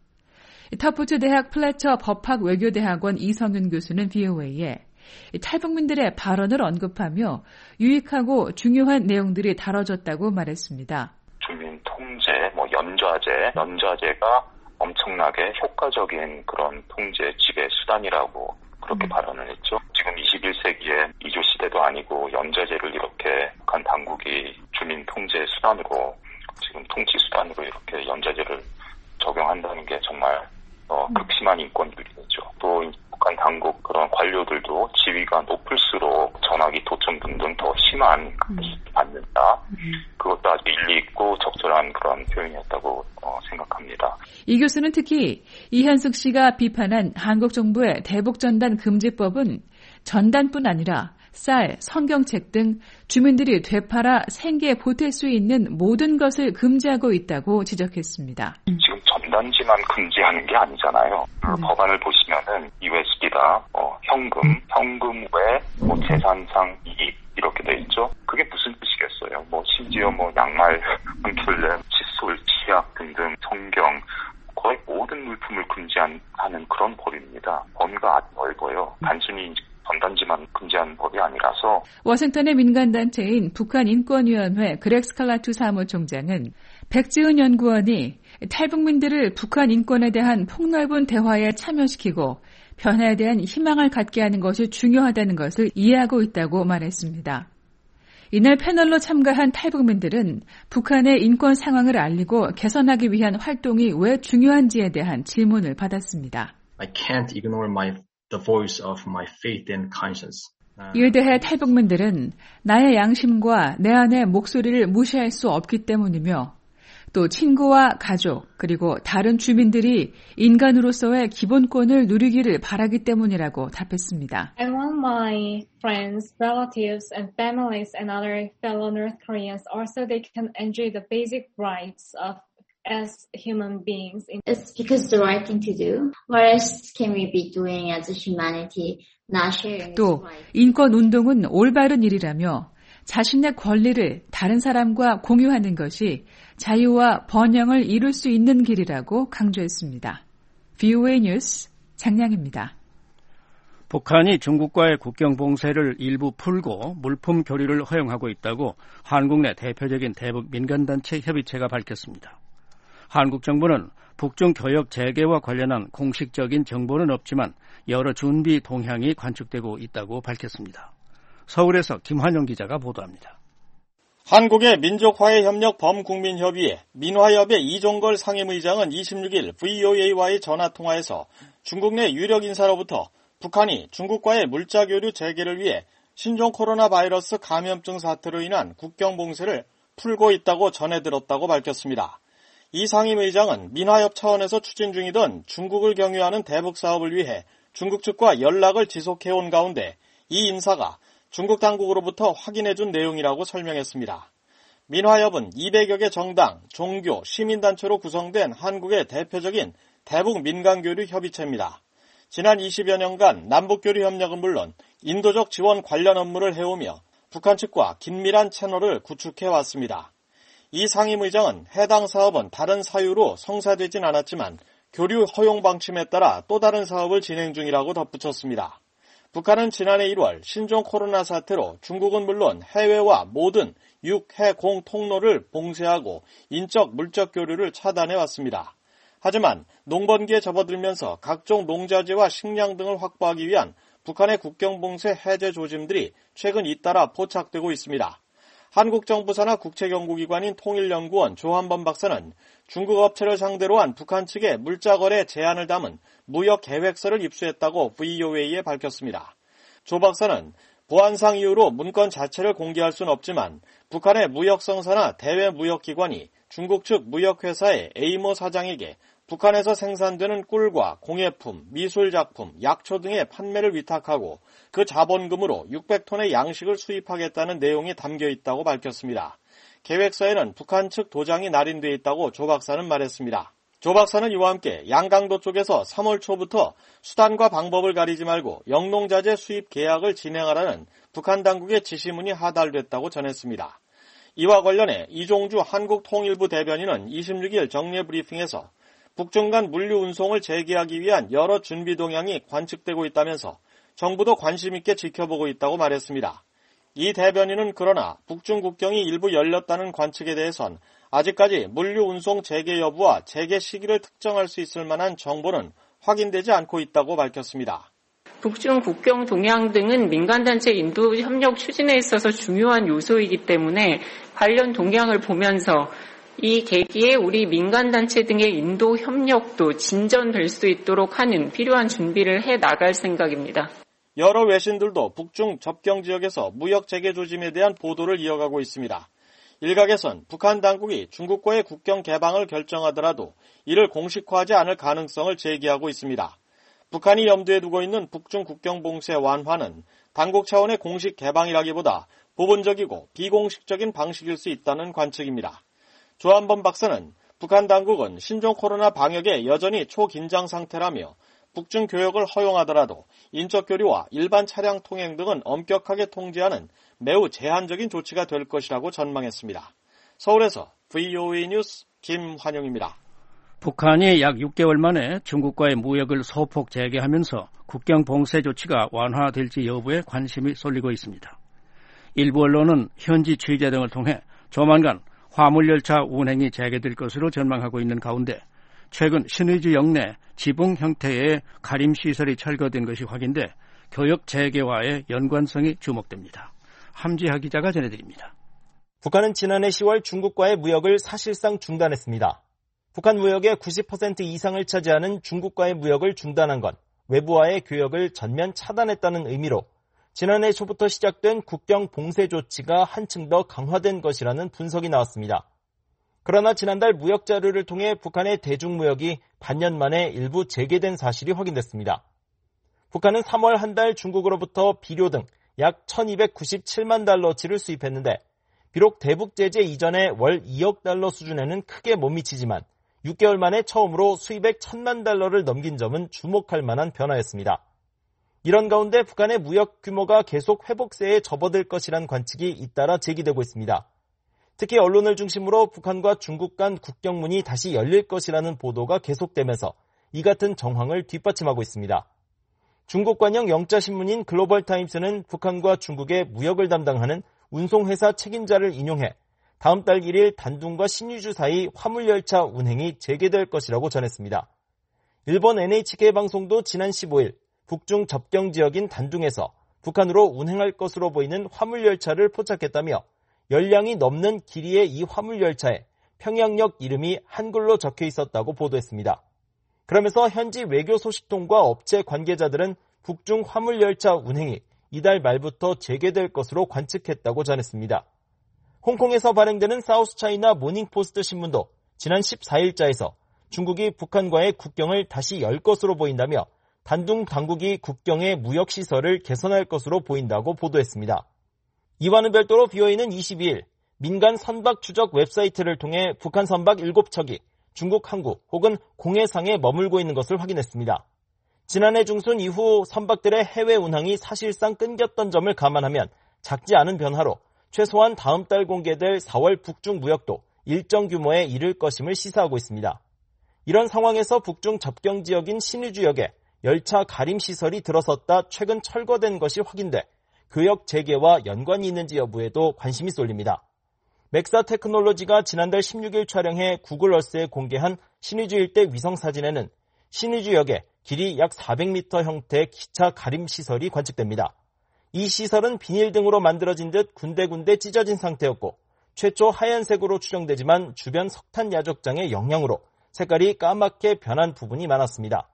터프트 대학 플래처 법학 외교대학원 이성윤 교수는 비오에이에 탈북민들의 발언을 언급하며 유익하고 중요한 내용들이 다뤄졌다고 말했습니다. 주민 통제, 뭐 연좌제, 연좌제가 엄청나게 효과적인 그런 통제 지배 수단이라고 그렇게 음. 발언을 했죠. 지금 이십일 세기에 이조 시대도 아니고 연좌제를 이렇게 북한 당국이 주민 통제 수단으로 지금 통치 수단으로 이렇게 연좌제를 적용한다는 게 정말 어, 극심한 인권 유린이죠. 또 북한 당국 그런 관료들도 지위가 높을수록 전화기 도청 등등 더 심한 음. 받는다. 음. 그것도 아주 일리 있고 적절한 그런 표현이었다고 어, 생각합니다. 이 교수는 특히 이한숙 씨가 비판한 한국 정부의 대북전단 금지법은 전단뿐 아니라 쌀, 성경책 등 주민들이 되팔아 생계에 보탤 수 있는 모든 것을 금지하고 있다고 지적했습니다. 지금 전단지만 금지하는 게 아니잖아요. 음. 법안을 보시면은 유에스디다, 어, 현금, 현금 외 뭐 재산상 이익 이렇게 돼 있죠. 그게 무슨 뜻이겠어요? 뭐 심지어 뭐 양말 한 켤레, 칫솔, 치약 등등 성경 거의 모든 물품을 금지하는 그런 법입니다. 범위가 아주 넓어요. 단순히 전단지만 금지하는 법이 아니라서. 워싱턴의 민간단체인 북한인권위원회 그렉 스칼라투 사무총장은 백지은 연구원이 탈북민들을 북한 인권에 대한 폭넓은 대화에 참여시키고 변화에 대한 희망을 갖게 하는 것이 중요하다는 것을 이해하고 있다고 말했습니다. 이날 패널로 참가한 탈북민들은 북한의 인권 상황을 알리고 개선하기 위한 활동이 왜 중요한지에 대한 질문을 받았습니다. I can't ignore my the voice of my faith and conscience. 이에 대해 탈북민들은 나의 양심과 내 안의 목소리를 무시할 수 없기 때문이며 또 친구와 가족 그리고 다른 주민들이 인간으로서의 기본권을 누리기를 바라기 때문이라고 답했습니다. I want my friends, relatives and families and other fellow North Koreans also they can enjoy the basic rights of as human beings. It's because the right thing to do. What else can we be doing as a humanity? Not sharing. 또 인권 운동은 올바른 일이라며 자신의 권리를 다른 사람과 공유하는 것이 자유와 번영을 이룰 수 있는 길이라고 강조했습니다. 브이오에이 뉴스 장량입니다. 북한이 중국과의 국경 봉쇄를 일부 풀고 물품 교류를 허용하고 있다고 한국 내 대표적인 대북 민간단체 협의체가 밝혔습니다. 한국 정부는 북중 교역 재개와 관련한 공식적인 정보는 없지만 여러 준비 동향이 관측되고 있다고 밝혔습니다. 서울에서 김환영 기자가 보도합니다. 한국의 민족화해협력 범국민협의회 민화협의 이종걸 상임의장은 이십육일 브이오에이와의 전화통화에서 중국 내 유력 인사로부터 북한이 중국과의 물자교류 재개를 위해 신종 코로나 바이러스 감염증 사태로 인한 국경 봉쇄를 풀고 있다고 전해들었다고 밝혔습니다. 이 상임의장은 민화협 차원에서 추진 중이던 중국을 경유하는 대북 사업을 위해 중국 측과 연락을 지속해온 가운데 이 인사가 중국 당국으로부터 확인해준 내용이라고 설명했습니다. 민화협은 이백여 개 정당, 종교, 시민단체로 구성된 한국의 대표적인 대북 민간교류 협의체입니다. 지난 이십여 년간 남북교류 협력은 물론 인도적 지원 관련 업무를 해오며 북한 측과 긴밀한 채널을 구축해왔습니다. 이 상임의장은 해당 사업은 다른 사유로 성사되진 않았지만 교류 허용 방침에 따라 또 다른 사업을 진행 중이라고 덧붙였습니다. 북한은 지난해 일월 신종 코로나 사태로 중국은 물론 해외와 모든 육, 해, 공 통로를 봉쇄하고 인적, 물적 교류를 차단해왔습니다. 하지만 농번기에 접어들면서 각종 농자재와 식량 등을 확보하기 위한 북한의 국경 봉쇄 해제 조짐들이 최근 잇따라 포착되고 있습니다. 한국 정부 산하 국책연구기관인 통일연구원 조한범 박사는 중국 업체를 상대로 한 북한 측의 물자거래 제한을 담은 무역 계획서를 입수했다고 브이오에이에 밝혔습니다. 조 박사는 보안상 이유로 문건 자체를 공개할 수는 없지만 북한의 무역성사나 대외무역기관이 중국 측 무역회사의 에이모 사장에게 북한에서 생산되는 꿀과 공예품, 미술작품, 약초 등의 판매를 위탁하고 그 자본금으로 육백 톤의 양식을 수입하겠다는 내용이 담겨 있다고 밝혔습니다. 계획서에는 북한 측 도장이 날인돼 있다고 조 박사는 말했습니다. 조 박사는 이와 함께 양강도 쪽에서 삼월 초부터 수단과 방법을 가리지 말고 영농자재 수입 계약을 진행하라는 북한 당국의 지시문이 하달됐다고 전했습니다. 이와 관련해 이종주 한국통일부 대변인은 이십육일 정례 브리핑에서 북중 간 물류 운송을 재개하기 위한 여러 준비 동향이 관측되고 있다면서 정부도 관심 있게 지켜보고 있다고 말했습니다. 이 대변인은 그러나 북중 국경이 일부 열렸다는 관측에 대해선 아직까지 물류 운송 재개 여부와 재개 시기를 특정할 수 있을 만한 정보는 확인되지 않고 있다고 밝혔습니다. 북중 국경 동향 등은 민간단체 인도 협력 추진에 있어서 중요한 요소이기 때문에 관련 동향을 보면서 이 계기에 우리 민간단체 등의 인도 협력도 진전될 수 있도록 하는 필요한 준비를 해 나갈 생각입니다. 여러 외신들도 북중 접경 지역에서 무역 재개 조짐에 대한 보도를 이어가고 있습니다. 일각에선 북한 당국이 중국과의 국경 개방을 결정하더라도 이를 공식화하지 않을 가능성을 제기하고 있습니다. 북한이 염두에 두고 있는 북중 국경 봉쇄 완화는 당국 차원의 공식 개방이라기보다 부분적이고 비공식적인 방식일 수 있다는 관측입니다. 조한범 박사는 북한 당국은 신종 코로나 방역에 여전히 초긴장 상태라며 북중 교역을 허용하더라도 인적 교류와 일반 차량 통행 등은 엄격하게 통제하는 매우 제한적인 조치가 될 것이라고 전망했습니다. 서울에서 브이오에이 뉴스 김환용입니다. 북한이 약 육 개월 만에 중국과의 무역을 소폭 재개하면서 국경 봉쇄 조치가 완화될지 여부에 관심이 쏠리고 있습니다. 일부 언론은 현지 취재 등을 통해 조만간 화물열차 운행이 재개될 것으로 전망하고 있는 가운데 최근 신의주 역내 지붕 형태의 가림시설이 철거된 것이 확인돼 교역 재개와의 연관성이 주목됩니다. 함지하 기자가 전해드립니다. 북한은 지난해 시월 중국과의 무역을 사실상 중단했습니다. 북한 무역의 구십 퍼센트 이상을 차지하는 중국과의 무역을 중단한 건 외부와의 교역을 전면 차단했다는 의미로 지난해 초부터 시작된 국경 봉쇄 조치가 한층 더 강화된 것이라는 분석이 나왔습니다. 그러나 지난달 무역 자료를 통해 북한의 대중무역이 반년 만에 일부 재개된 사실이 확인됐습니다. 북한은 삼월 한 달 중국으로부터 비료 등 약 천이백구십칠만 달러치를 수입했는데 비록 대북 제재 이전에 월 이억 달러 수준에는 크게 못 미치지만 육 개월 만에 처음으로 수입액 천만 달러를 넘긴 점은 주목할 만한 변화였습니다. 이런 가운데 북한의 무역 규모가 계속 회복세에 접어들 것이란 관측이 잇따라 제기되고 있습니다. 특히 언론을 중심으로 북한과 중국 간 국경문이 다시 열릴 것이라는 보도가 계속되면서 이 같은 정황을 뒷받침하고 있습니다. 중국 관영 영자신문인 글로벌타임스는 북한과 중국의 무역을 담당하는 운송회사 책임자를 인용해 다음 달 일 일 단둥과 신의주 사이 화물열차 운행이 재개될 것이라고 전했습니다. 일본 엔에이치케이 방송도 지난 십오 일 북중 접경 지역인 단둥에서 북한으로 운행할 것으로 보이는 화물열차를 포착했다며 열량이 넘는 길이의 이 화물열차에 평양역 이름이 한글로 적혀 있었다고 보도했습니다. 그러면서 현지 외교 소식통과 업체 관계자들은 북중 화물열차 운행이 이달 말부터 재개될 것으로 관측했다고 전했습니다. 홍콩에서 발행되는 사우스차이나 모닝포스트 신문도 지난 십사 일자에서 중국이 북한과의 국경을 다시 열 것으로 보인다며 단둥 당국이 국경의 무역시설을 개선할 것으로 보인다고 보도했습니다. 이와는 별도로 비오에이는 이십이 일 민간 선박 추적 웹사이트를 통해 북한 선박 일곱 척이 중국 항구 혹은 공해상에 머물고 있는 것을 확인했습니다. 지난해 중순 이후 선박들의 해외 운항이 사실상 끊겼던 점을 감안하면 작지 않은 변화로 최소한 다음 달 공개될 사월 북중 무역도 일정 규모에 이를 것임을 시사하고 있습니다. 이런 상황에서 북중 접경 지역인 신의주역에 열차 가림시설이 들어섰다 최근 철거된 것이 확인돼 교역 재개와 연관이 있는지 여부에도 관심이 쏠립니다. 맥사 테크놀로지가 지난달 십육 일 촬영해 구글어스에 공개한 신의주 일대 위성사진에는 신의주역에 길이 약 사백 미터 형태의 기차 가림시설이 관측됩니다. 이 시설은 비닐 등으로 만들어진 듯 군데군데 찢어진 상태였고 최초 하얀색으로 추정되지만 주변 석탄 야적장의 영향으로 색깔이 까맣게 변한 부분이 많았습니다.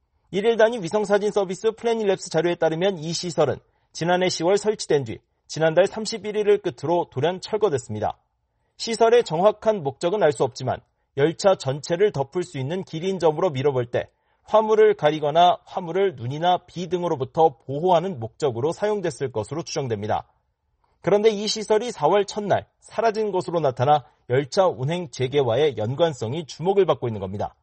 일일 단위 위성사진 서비스 플래닛랩스 자료에 따르면 이 시설은 지난해 시월 설치된 뒤 지난달 삼십일 일을 끝으로 돌연 철거됐습니다. 시설의 정확한 목적은 알 수 없지만 열차 전체를 덮을 수 있는 길이인 점으로 미뤄볼 때 화물을 가리거나 화물을 눈이나 비 등으로부터 보호하는 목적으로 사용됐을 것으로 추정됩니다. 그런데 이 시설이 사월 첫날 사라진 것으로 나타나 열차 운행 재개와의 연관성이 주목을 받고 있는 겁니다.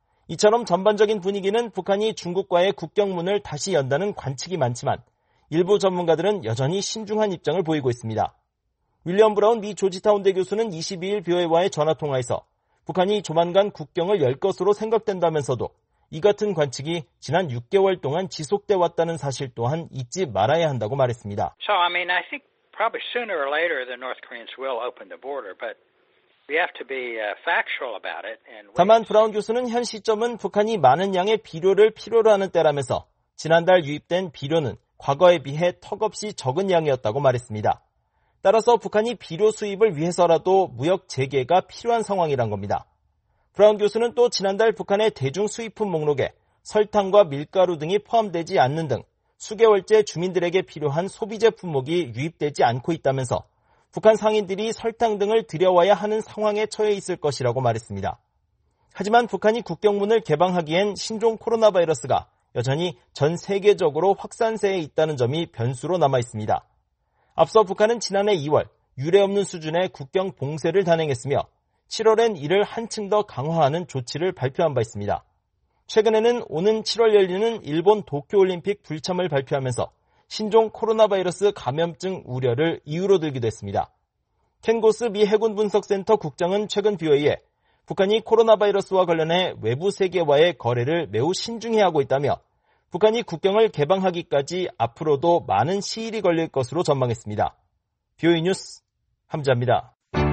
이처럼 전반적인 분위기는 북한이 중국과의 국경문을 다시 연다는 관측이 많지만 일부 전문가들은 여전히 신중한 입장을 보이고 있습니다. 윌리엄 브라운 미 조지타운대 교수는 이십이 일 비오에이와의 전화통화에서 북한이 조만간 국경을 열 것으로 생각된다면서도 이 같은 관측이 지난 육 개월 동안 지속돼 왔다는 사실 또한 잊지 말아야 한다고 말했습니다. So I mean, I think probably sooner or later the North Koreans will open the border, but we have to be factual about it. And 다만 브라운 교수는 현 시점은 북한이 많은 양의 비료를 필요로 하는 때라면서 지난달 유입된 비료는 과거에 비해 턱없이 적은 양이었다고 말했습니다. 따라서 북한이 비료 수입을 위해서라도 무역 재개가 필요한 상황이란 겁니다. 브라운 교수는 또 지난달 북한의 대중 수입품 목록에 설탕과 밀가루 등이 포함되지 않는 등 수개월째 주민들에게 필요한 소비재 품목이 유입되지 않고 있다면서 북한 상인들이 설탕 등을 들여와야 하는 상황에 처해 있을 것이라고 말했습니다. 하지만 북한이 국경문을 개방하기엔 신종 코로나 바이러스가 여전히 전 세계적으로 확산세에 있다는 점이 변수로 남아 있습니다. 앞서 북한은 지난해 이월 유례없는 수준의 국경 봉쇄를 단행했으며 칠월엔 이를 한층 더 강화하는 조치를 발표한 바 있습니다. 최근에는 오는 칠월 열리는 일본 도쿄올림픽 불참을 발표하면서 신종 코로나 바이러스 감염증 우려를 이유로 들기도 했습니다. 켄 고스 미 해군 분석센터 국장은 최근 비오에이에 북한이 코로나 바이러스와 관련해 외부 세계와의 거래를 매우 신중히 하고 있다며 북한이 국경을 개방하기까지 앞으로도 많은 시일이 걸릴 것으로 전망했습니다. 비오에이 뉴스 함자입니다.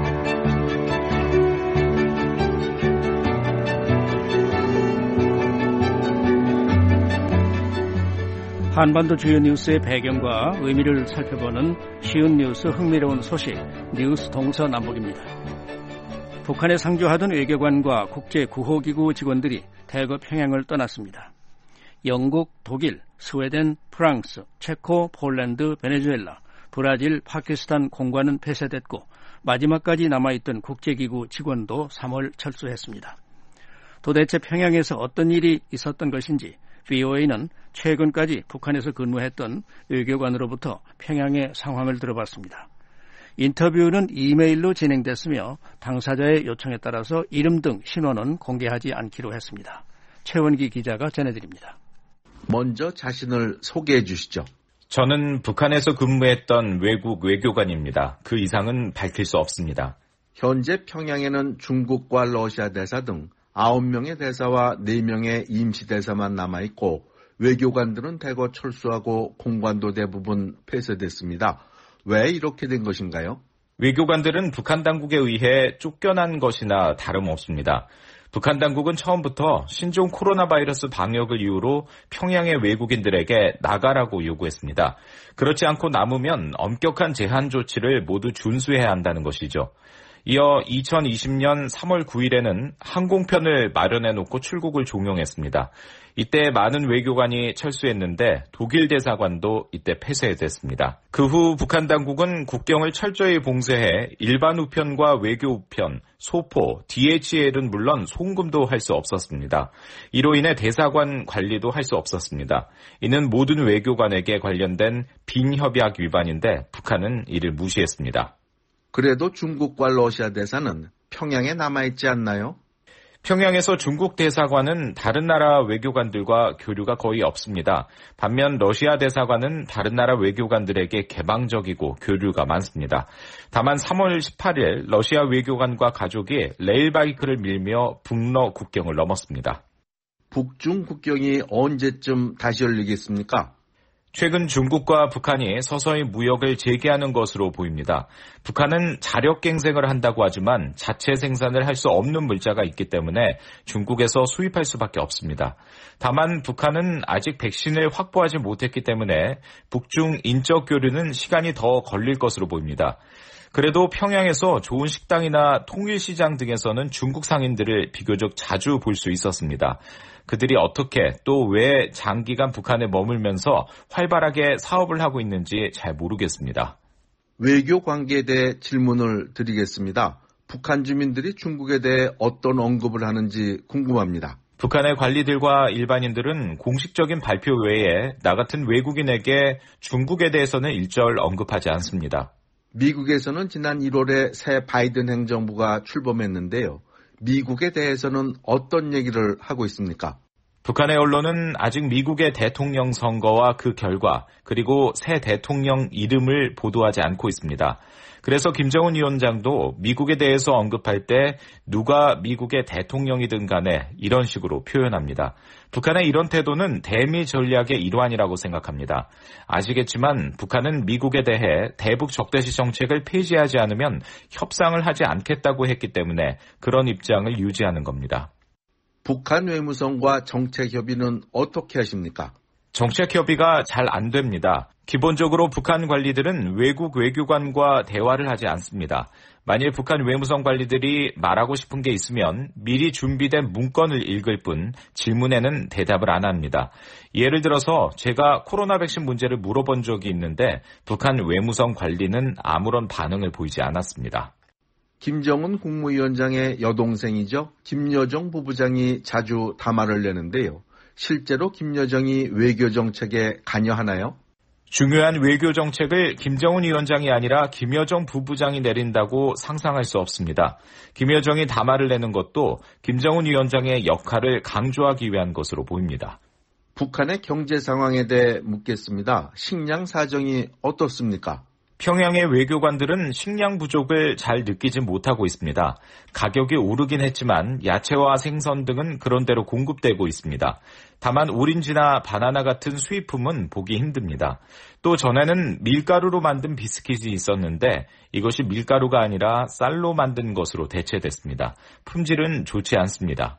한반도 주요 뉴스의 배경과 의미를 살펴보는 쉬운 뉴스 흥미로운 소식 뉴스 동서남북입니다. 북한에 상주하던 외교관과 국제구호기구 직원들이 대거 평양을 떠났습니다. 영국, 독일, 스웨덴, 프랑스, 체코, 폴란드, 베네수엘라, 브라질, 파키스탄 공관은 폐쇄됐고 마지막까지 남아있던 국제기구 직원도 삼월 철수했습니다. 도대체 평양에서 어떤 일이 있었던 것인지 비오에이는 최근까지 북한에서 근무했던 외교관으로부터 평양의 상황을 들어봤습니다. 인터뷰는 이메일로 진행됐으며 당사자의 요청에 따라서 이름 등 신원은 공개하지 않기로 했습니다. 최원기 기자가 전해드립니다. 먼저 자신을 소개해 주시죠. 저는 북한에서 근무했던 외국 외교관입니다. 그 이상은 밝힐 수 없습니다. 현재 평양에는 중국과 러시아 대사 등 아홉 명의 대사와 네 명의 임시대사만 남아있고 외교관들은 대거 철수하고 공관도 대부분 폐쇄됐습니다. 왜 이렇게 된 것인가요? 외교관들은 북한 당국에 의해 쫓겨난 것이나 다름없습니다. 북한 당국은 처음부터 신종 코로나 바이러스 방역을 이유로 평양의 외국인들에게 나가라고 요구했습니다. 그렇지 않고 남으면 엄격한 제한 조치를 모두 준수해야 한다는 것이죠. 이어 이천이십년 삼월 구일에는 항공편을 마련해놓고 출국을 종용했습니다. 이때 많은 외교관이 철수했는데 독일 대사관도 이때 폐쇄됐습니다. 그 후 북한 당국은 국경을 철저히 봉쇄해 일반 우편과 외교 우편, 소포, 디에이치엘은 물론 송금도 할 수 없었습니다. 이로 인해 대사관 관리도 할 수 없었습니다. 이는 모든 외교관에게 관련된 빈협약 위반인데 북한은 이를 무시했습니다. 그래도 중국과 러시아 대사는 평양에 남아있지 않나요? 평양에서 중국 대사관은 다른 나라 외교관들과 교류가 거의 없습니다. 반면 러시아 대사관은 다른 나라 외교관들에게 개방적이고 교류가 많습니다. 다만 삼월 십팔일 러시아 외교관과 가족이 레일바이크를 밀며 북러 국경을 넘었습니다. 북중 국경이 언제쯤 다시 열리겠습니까? 최근 중국과 북한이 서서히 무역을 재개하는 것으로 보입니다. 북한은 자력갱생을 한다고 하지만 자체 생산을 할 수 없는 물자가 있기 때문에 중국에서 수입할 수밖에 없습니다. 다만 북한은 아직 백신을 확보하지 못했기 때문에 북중 인적 교류는 시간이 더 걸릴 것으로 보입니다. 그래도 평양에서 좋은 식당이나 통일시장 등에서는 중국 상인들을 비교적 자주 볼 수 있었습니다. 그들이 어떻게 또 왜 장기간 북한에 머물면서 활발하게 사업을 하고 있는지 잘 모르겠습니다. 외교 관계에 대해 질문을 드리겠습니다. 북한 주민들이 중국에 대해 어떤 언급을 하는지 궁금합니다. 북한의 관리들과 일반인들은 공식적인 발표 외에 나 같은 외국인에게 중국에 대해서는 일절 언급하지 않습니다. 미국에서는 지난 일월에 새 바이든 행정부가 출범했는데요. 미국에 대해서는 어떤 얘기를 하고 있습니까? 북한의 언론은 아직 미국의 대통령 선거와 그 결과 그리고 새 대통령 이름을 보도하지 않고 있습니다. 그래서 김정은 위원장도 미국에 대해서 언급할 때 누가 미국의 대통령이든 간에 이런 식으로 표현합니다. 북한의 이런 태도는 대미 전략의 일환이라고 생각합니다. 아시겠지만 북한은 미국에 대해 대북 적대시 정책을 폐지하지 않으면 협상을 하지 않겠다고 했기 때문에 그런 입장을 유지하는 겁니다. 북한 외무성과 정책협의는 어떻게 하십니까? 정책 협의가 잘 안 됩니다. 기본적으로 북한 관리들은 외국 외교관과 대화를 하지 않습니다. 만일 북한 외무성 관리들이 말하고 싶은 게 있으면 미리 준비된 문건을 읽을 뿐 질문에는 대답을 안 합니다. 예를 들어서 제가 코로나 백신 문제를 물어본 적이 있는데 북한 외무성 관리는 아무런 반응을 보이지 않았습니다. 김정은 국무위원장의 여동생이죠. 김여정 부부장이 자주 담화를 내는데요. 실제로 김여정이 외교정책에 관여하나요? 중요한 외교정책을 김정은 위원장이 아니라 김여정 부부장이 내린다고 상상할 수 없습니다. 김여정이 담화를 내는 것도 김정은 위원장의 역할을 강조하기 위한 것으로 보입니다. 북한의 경제 상황에 대해 묻겠습니다. 식량 사정이 어떻습니까? 평양의 외교관들은 식량 부족을 잘 느끼지 못하고 있습니다. 가격이 오르긴 했지만 야채와 생선 등은 그런대로 공급되고 있습니다. 다만 오렌지나 바나나 같은 수입품은 보기 힘듭니다. 또 전에는 밀가루로 만든 비스킷이 있었는데 이것이 밀가루가 아니라 쌀로 만든 것으로 대체됐습니다. 품질은 좋지 않습니다.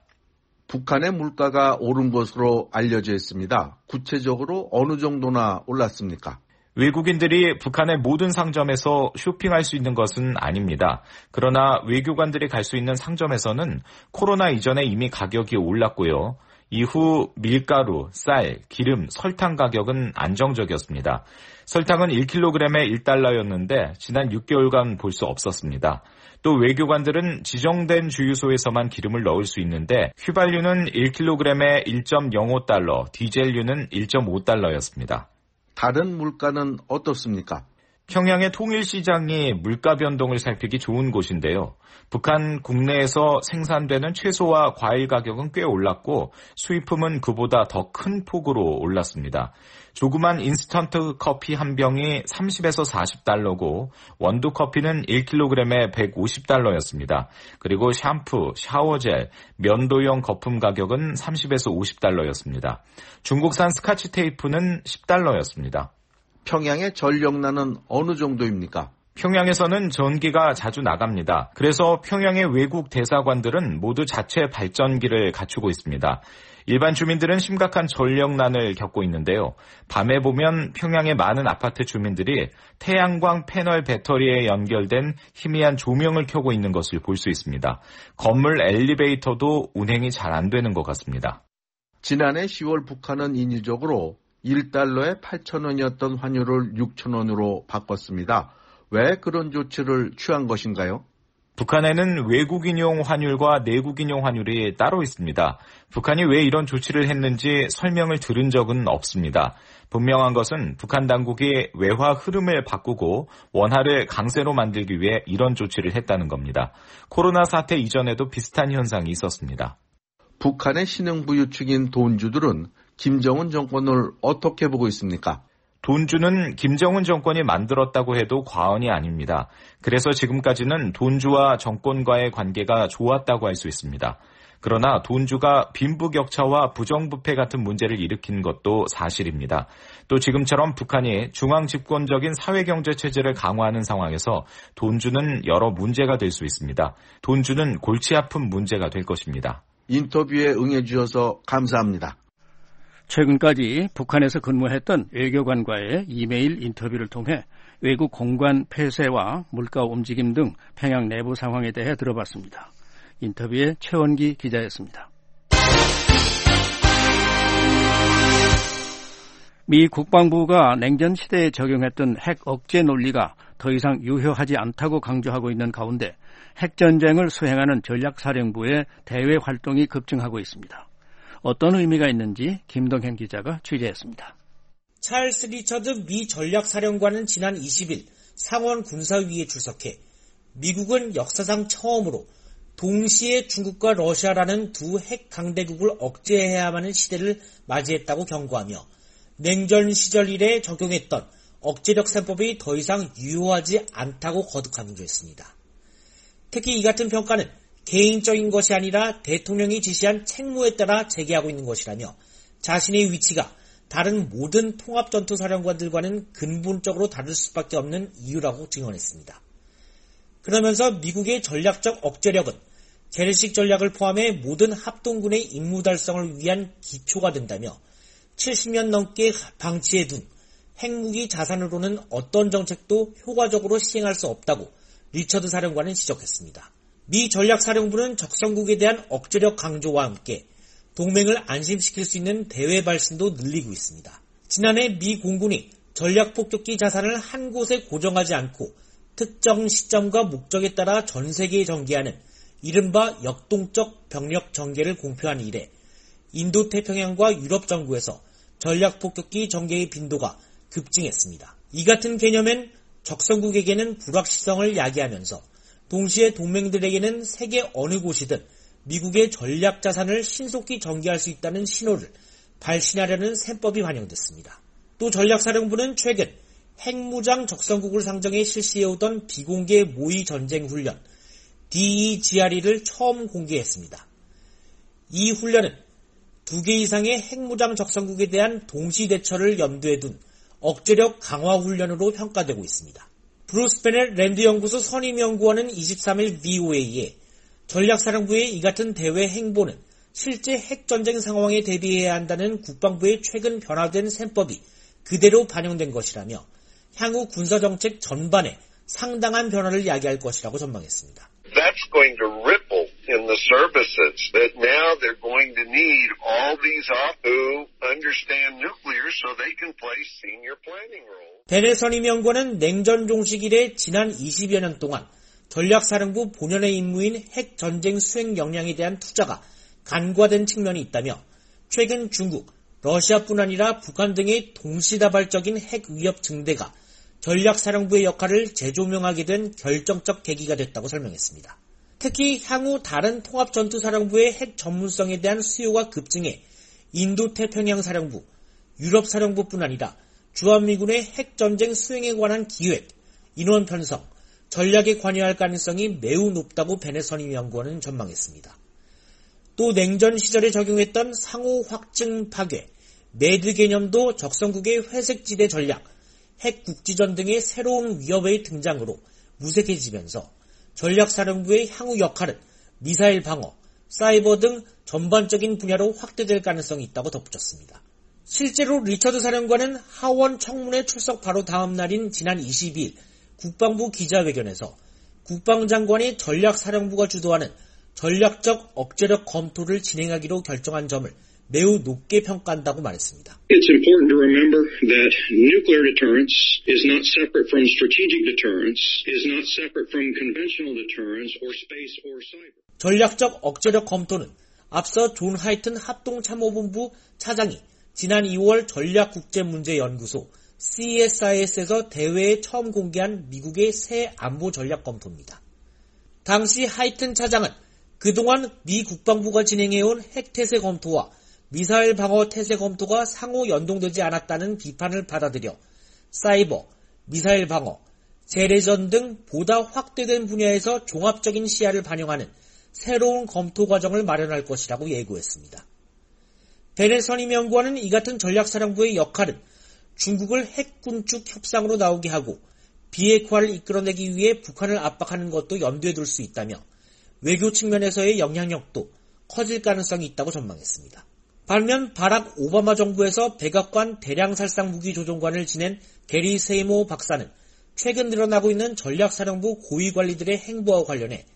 북한의 물가가 오른 것으로 알려져 있습니다. 구체적으로 어느 정도나 올랐습니까? 외국인들이 북한의 모든 상점에서 쇼핑할 수 있는 것은 아닙니다. 그러나 외교관들이 갈 수 있는 상점에서는 코로나 이전에 이미 가격이 올랐고요. 이후 밀가루, 쌀, 기름, 설탕 가격은 안정적이었습니다. 설탕은 일 킬로그램에 일 달러였는데 지난 육 개월간 볼 수 없었습니다. 또 외교관들은 지정된 주유소에서만 기름을 넣을 수 있는데 휘발유는 일 킬로그램에 일 점 영오 달러, 디젤유는 일 점 오 달러였습니다. 다른 물가는 어떻습니까? 평양의 통일시장이 물가 변동을 살피기 좋은 곳인데요. 북한 국내에서 생산되는 채소와 과일 가격은 꽤 올랐고 수입품은 그보다 더 큰 폭으로 올랐습니다. 조그만 인스턴트 커피 한 병이 삼십에서 사십 달러고 원두 커피는 일 킬로그램에 백오십 달러였습니다. 그리고 샴푸, 샤워젤, 면도용 거품 가격은 삼십에서 오십 달러였습니다. 중국산 스카치 테이프는 십 달러였습니다. 평양의 전력난은 어느 정도입니까? 평양에서는 전기가 자주 나갑니다. 그래서 평양의 외국 대사관들은 모두 자체 발전기를 갖추고 있습니다. 일반 주민들은 심각한 전력난을 겪고 있는데요. 밤에 보면 평양의 많은 아파트 주민들이 태양광 패널 배터리에 연결된 희미한 조명을 켜고 있는 것을 볼 수 있습니다. 건물 엘리베이터도 운행이 잘 안 되는 것 같습니다. 지난해 시월 북한은 인위적으로 일 달러에 팔천 원이었던 환율을 육천 원으로 바꿨습니다. 왜 그런 조치를 취한 것인가요? 북한에는 외국인용 환율과 내국인용 환율이 따로 있습니다. 북한이 왜 이런 조치를 했는지 설명을 들은 적은 없습니다. 분명한 것은 북한 당국이 외화 흐름을 바꾸고 원화를 강세로 만들기 위해 이런 조치를 했다는 겁니다. 코로나 사태 이전에도 비슷한 현상이 있었습니다. 북한의 신흥부유축인 돈주들은 김정은 정권을 어떻게 보고 있습니까? 돈주는 김정은 정권이 만들었다고 해도 과언이 아닙니다. 그래서 지금까지는 돈주와 정권과의 관계가 좋았다고 할 수 있습니다. 그러나 돈주가 빈부격차와 부정부패 같은 문제를 일으킨 것도 사실입니다. 또 지금처럼 북한이 중앙집권적인 사회경제체제를 강화하는 상황에서 돈주는 여러 문제가 될 수 있습니다. 돈주는 골치 아픈 문제가 될 것입니다. 인터뷰에 응해주셔서 감사합니다. 최근까지 북한에서 근무했던 외교관과의 이메일 인터뷰를 통해 외국 공관 폐쇄와 물가 움직임 등 평양 내부 상황에 대해 들어봤습니다. 인터뷰의 최원기 기자였습니다. 미 국방부가 냉전 시대에 적용했던 핵 억제 논리가 더 이상 유효하지 않다고 강조하고 있는 가운데 핵전쟁을 수행하는 전략사령부의 대외 활동이 급증하고 있습니다. 어떤 의미가 있는지 김동현 기자가 취재했습니다. 찰스 리처드 미 전략사령관은 지난 이십 일 상원 군사위에 출석해 미국은 역사상 처음으로 동시에 중국과 러시아라는 두 핵 강대국을 억제해야만 하는 시대를 맞이했다고 경고하며 냉전 시절 이래 적용했던 억제력 셈법이 더 이상 유효하지 않다고 거듭 강조했습니다. 특히 이 같은 평가는 개인적인 것이 아니라 대통령이 지시한 책무에 따라 재개하고 있는 것이라며 자신의 위치가 다른 모든 통합전투사령관들과는 근본적으로 다를 수밖에 없는 이유라고 증언했습니다. 그러면서 미국의 전략적 억제력은 재래식 전략을 포함해 모든 합동군의 임무 달성을 위한 기초가 된다며 칠십 년 넘게 방치해둔 핵무기 자산으로는 어떤 정책도 효과적으로 시행할 수 없다고 리처드 사령관은 지적했습니다. 미 전략사령부는 적성국에 대한 억제력 강조와 함께 동맹을 안심시킬 수 있는 대외 발신도 늘리고 있습니다. 지난해 미 공군이 전략폭격기 자산을 한 곳에 고정하지 않고 특정 시점과 목적에 따라 전 세계에 전개하는 이른바 역동적 병력 전개를 공표한 이래 인도태평양과 유럽 정부에서 전략폭격기 전개의 빈도가 급증했습니다. 이 같은 개념엔 적성국에게는 불확실성을 야기하면서 동시에 동맹들에게는 세계 어느 곳이든 미국의 전략 자산을 신속히 전개할 수 있다는 신호를 발신하려는 셈법이 반영됐습니다. 또 전략사령부는 최근 핵무장 적성국을 상정해 실시해오던 비공개 모의 전쟁 훈련 디이지알이를 처음 공개했습니다. 이 훈련은 두 개 이상의 핵무장 적성국에 대한 동시 대처를 염두에 둔 억제력 강화 훈련으로 평가되고 있습니다. 브루스 베넷 랜드 연구소 선임 연구원은 이십삼 일 브이오에이에 전략사령부의 이 같은 대외 행보는 실제 핵전쟁 상황에 대비해야 한다는 국방부의 최근 변화된 셈법이 그대로 반영된 것이라며 향후 군사정책 전반에 상당한 변화를 야기할 것이라고 전망했습니다. That's going to ripple in the services that now they're going to need all these up who understand nuclear so they can play senior planning role. 베넷 선임 연구원은 냉전 종식 이래 지난 이십여 년 동안 전략사령부 본연의 임무인 핵전쟁 수행 역량에 대한 투자가 간과된 측면이 있다며 최근 중국, 러시아뿐 아니라 북한 등의 동시다발적인 핵 위협 증대가 전략사령부의 역할을 재조명하게 된 결정적 계기가 됐다고 설명했습니다. 특히 향후 다른 통합전투사령부의 핵 전문성에 대한 수요가 급증해 인도태평양사령부, 유럽사령부뿐 아니라 주한미군의 핵전쟁 수행에 관한 기획, 인원 편성, 전략에 관여할 가능성이 매우 높다고 베넷 선임 연구원은 전망했습니다. 또 냉전 시절에 적용했던 상호 확증 파괴, 매드 개념도 적성국의 회색지대 전략, 핵국지전 등의 새로운 위협의 등장으로 무색해지면서 전략사령부의 향후 역할은 미사일 방어, 사이버 등 전반적인 분야로 확대될 가능성이 있다고 덧붙였습니다. 실제로 리처드 사령관은 하원 청문회 출석 바로 다음 날인 지난 이십이 일 국방부 기자회견에서 국방장관이 전략사령부가 주도하는 전략적 억제력 검토를 진행하기로 결정한 점을 매우 높게 평가한다고 말했습니다. It's important to remember that nuclear deterrence is not separate from strategic deterrence, is not separate from conventional deterrence or space or cyber. 전략적 억제력 검토는 앞서 존 하이튼 합동참모본부 차장이 지난 이월 전략국제문제연구소 씨에스아이에스에서 대회에 처음 공개한 미국의 새 안보 전략 검토입니다. 당시 하이튼 차장은 그동안 미 국방부가 진행해온 핵태세 검토와 미사일 방어 태세 검토가 상호 연동되지 않았다는 비판을 받아들여 사이버, 미사일 방어, 재래전 등 보다 확대된 분야에서 종합적인 시야를 반영하는 새로운 검토 과정을 마련할 것이라고 예고했습니다. 베넷 선임 연구원은 이 같은 전략사령부의 역할은 중국을 핵군축 협상으로 나오게 하고 비핵화를 이끌어내기 위해 북한을 압박하는 것도 염두에 둘 수 있다며 외교 측면에서의 영향력도 커질 가능성이 있다고 전망했습니다. 반면 바락 오바마 정부에서 백악관 대량살상 무기 조종관을 지낸 게리 세이모 박사는 최근 늘어나고 있는 전략사령부 고위관리들의 행보와 관련해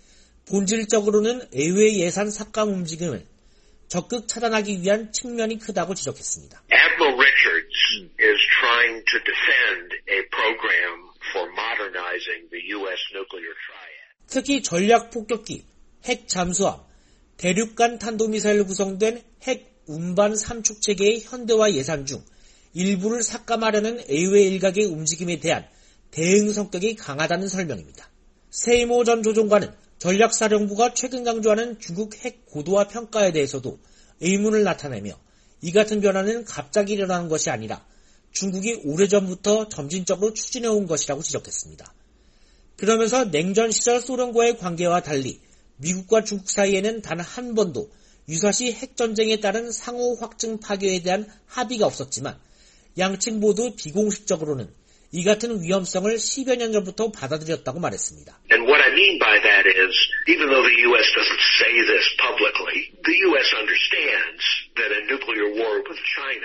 본질적으로는 의회 예산 삭감 움직임을 적극 차단하기 위한 측면이 크다고 지적했습니다. Admiral Richards is trying to defend a program for modernizing the U S nuclear triad. 특히 전략 폭격기, 핵 잠수함, 대륙간 탄도미사일로 구성된 핵 운반 삼축 체계의 현대화 예산 중 일부를 삭감하려는 의회 일각의 움직임에 대한 대응 성격이 강하다는 설명입니다. 세이모 전 조종관은 전략사령부가 최근 강조하는 중국 핵 고도화 평가에 대해서도 의문을 나타내며 이 같은 변화는 갑자기 일어나는 것이 아니라 중국이 오래전부터 점진적으로 추진해온 것이라고 지적했습니다. 그러면서 냉전 시절 소련과의 관계와 달리 미국과 중국 사이에는 단 한 번도 유사시 핵전쟁에 따른 상호 확증 파괴에 대한 합의가 없었지만 양측 모두 비공식적으로는 이 같은 위험성을 십여 년 전부터 받아들였다고 말했습니다. And what I mean by that is, even though the U S doesn't say this publicly, the U S understands that a nuclear war with China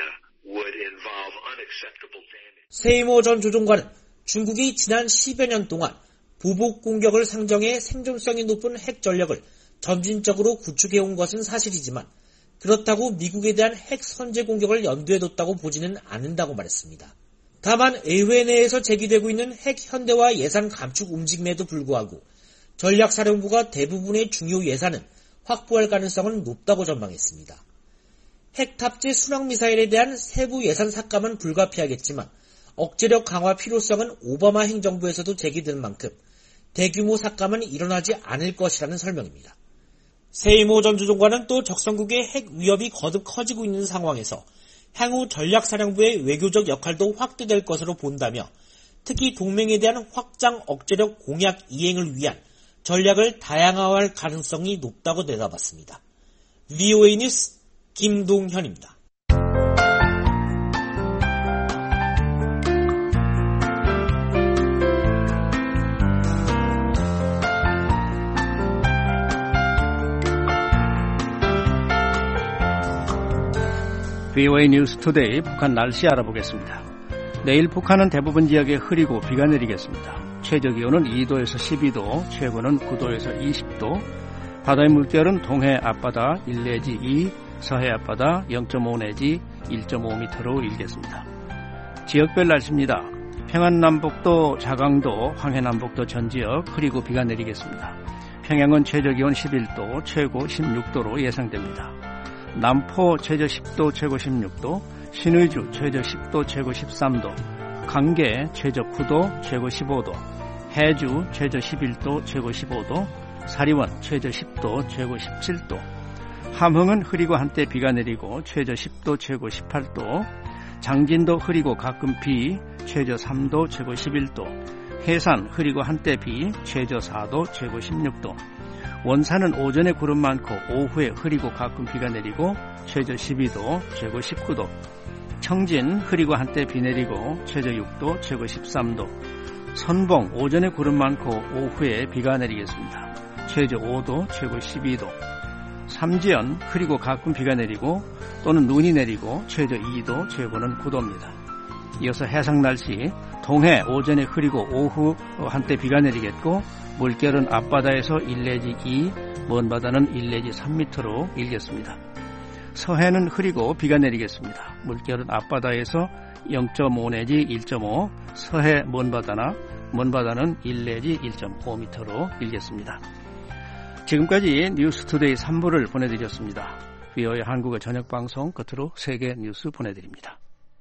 would involve unacceptable damage. 세이모 전 조종관은 중국이 지난 십여 년 동안 보복 공격을 상정해 생존성이 높은 핵 전력을 점진적으로 구축해온 것은 사실이지만 그렇다고 미국에 대한 핵 선제 공격을 염두에 뒀다고 보지는 않는다고 말했습니다. 다만 의회 내에서 제기되고 있는 핵 현대화 예산 감축 움직임에도 불구하고 전략사령부가 대부분의 중요 예산은 확보할 가능성은 높다고 전망했습니다. 핵 탑재 순항미사일에 대한 세부 예산 삭감은 불가피하겠지만 억제력 강화 필요성은 오바마 행정부에서도 제기된 만큼 대규모 삭감은 일어나지 않을 것이라는 설명입니다. 세이모 전 조종관은 또 적성국의 핵 위협이 거듭 커지고 있는 상황에서 향후 전략사령부의 외교적 역할도 확대될 것으로 본다며 특히 동맹에 대한 확장 억제력 공약 이행을 위한 전략을 다양화할 가능성이 높다고 내다봤습니다. 브이오에이 뉴스 김동현입니다. 브이오에이 뉴스 투데이 북한 날씨 알아보겠습니다. 내일 북한은 대부분 지역에 흐리고 비가 내리겠습니다. 최저기온은 이 도에서 십이 도, 최고는 구 도에서 이십 도, 바다의 물결은 동해 앞바다 일 내지 이, 서해 앞바다 영 점 오 내지 일 점 오 미터로 일겠습니다. 지역별 날씨입니다. 평안남북도, 자강도, 황해남북도 전 지역 흐리고 비가 내리겠습니다. 평양은 최저기온 십일 도, 최고 십육 도로 예상됩니다. 남포 최저 십 도, 최고 십육 도, 신의주 최저 십 도, 최고 십삼 도, 강계 최저 구 도, 최고 십오 도, 해주 최저 십일 도, 최고 십오 도, 사리원 최저 십 도, 최고 십칠 도, 함흥은 흐리고 한때 비가 내리고 최저 십 도, 최고 십팔 도, 장진도 흐리고 가끔 비, 최저 삼 도, 최고 십일 도, 해산 흐리고 한때 비, 최저 사 도, 최고 십육 도, 원산은 오전에 구름 많고 오후에 흐리고 가끔 비가 내리고 최저 십이 도, 최고 십구 도, 청진 흐리고 한때 비 내리고 최저 육 도, 최고 십삼 도, 선봉 오전에 구름 많고 오후에 비가 내리겠습니다. 최저 오 도, 최고 십이 도, 삼지연 흐리고 가끔 비가 내리고 또는 눈이 내리고 최저 이 도, 최고는 구 도입니다. 이어서 해상 날씨, 동해 오전에 흐리고 오후 한때 비가 내리겠고 물결은 앞바다에서 일 내지 이, 먼 바다는 일 내지 삼 미터로 일겠습니다. 서해는 흐리고 비가 내리겠습니다. 물결은 앞바다에서 영 점 오 내지 일 점 오, 서해 먼 바다나 먼 바다는 일 내지 일 점 오 미터로 일겠습니다. 지금까지 뉴스투데이 삼 부를 보내드렸습니다. 브이오에이 한국어 저녁방송 끝으로 세계 뉴스 보내드립니다.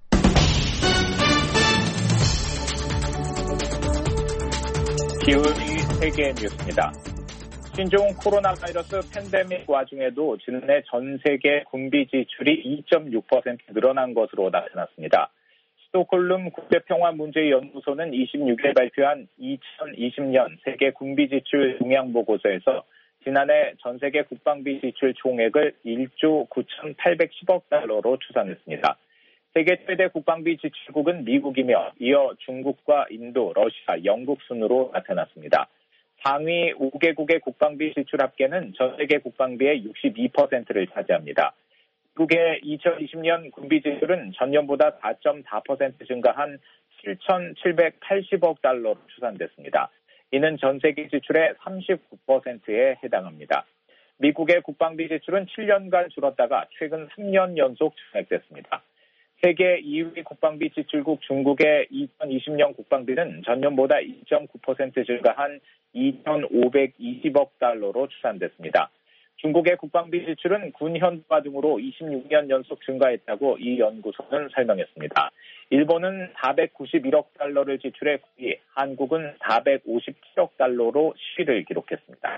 기울기 세계 뉴스입니다. 신종 코로나 바이러스 팬데믹 와중에도 지난해 전 세계 군비 지출이 이 점 육 퍼센트 늘어난 것으로 나타났습니다. 스톡홀름 국제평화문제연구소는 이십육 일 발표한 이천이십 년 세계 군비 지출 동향보고서에서 지난해 전 세계 국방비 지출 총액을 일조 구천팔백십억 달러로 추산했습니다. 세계 최대 국방비 지출국은 미국이며 이어 중국과 인도, 러시아, 영국 순으로 나타났습니다. 상위 오 개국의 국방비 지출 합계는 전 세계 국방비의 육십이 퍼센트를 차지합니다. 미국의 이천이십 년 군비 지출은 전년보다 사 점 사 퍼센트 증가한 칠천칠백팔십억 달러로 추산됐습니다. 이는 전 세계 지출의 삼십구 퍼센트에 해당합니다. 미국의 국방비 지출은 칠 년간 줄었다가 최근 삼 년 연속 증액됐습니다. 세계 이 위 국방비 지출국 중국의 이천이십 년 국방비는 전년보다 이 점 구 퍼센트 증가한 이천오백이십억 달러로 추산됐습니다. 중국의 국방비 지출은 군 현대화 등으로 이십육 년 연속 증가했다고 이 연구소는 설명했습니다. 일본은 사백구십일억 달러를 지출해 구 위, 한국은 사백오십칠억 달러로 십 위를 기록했습니다.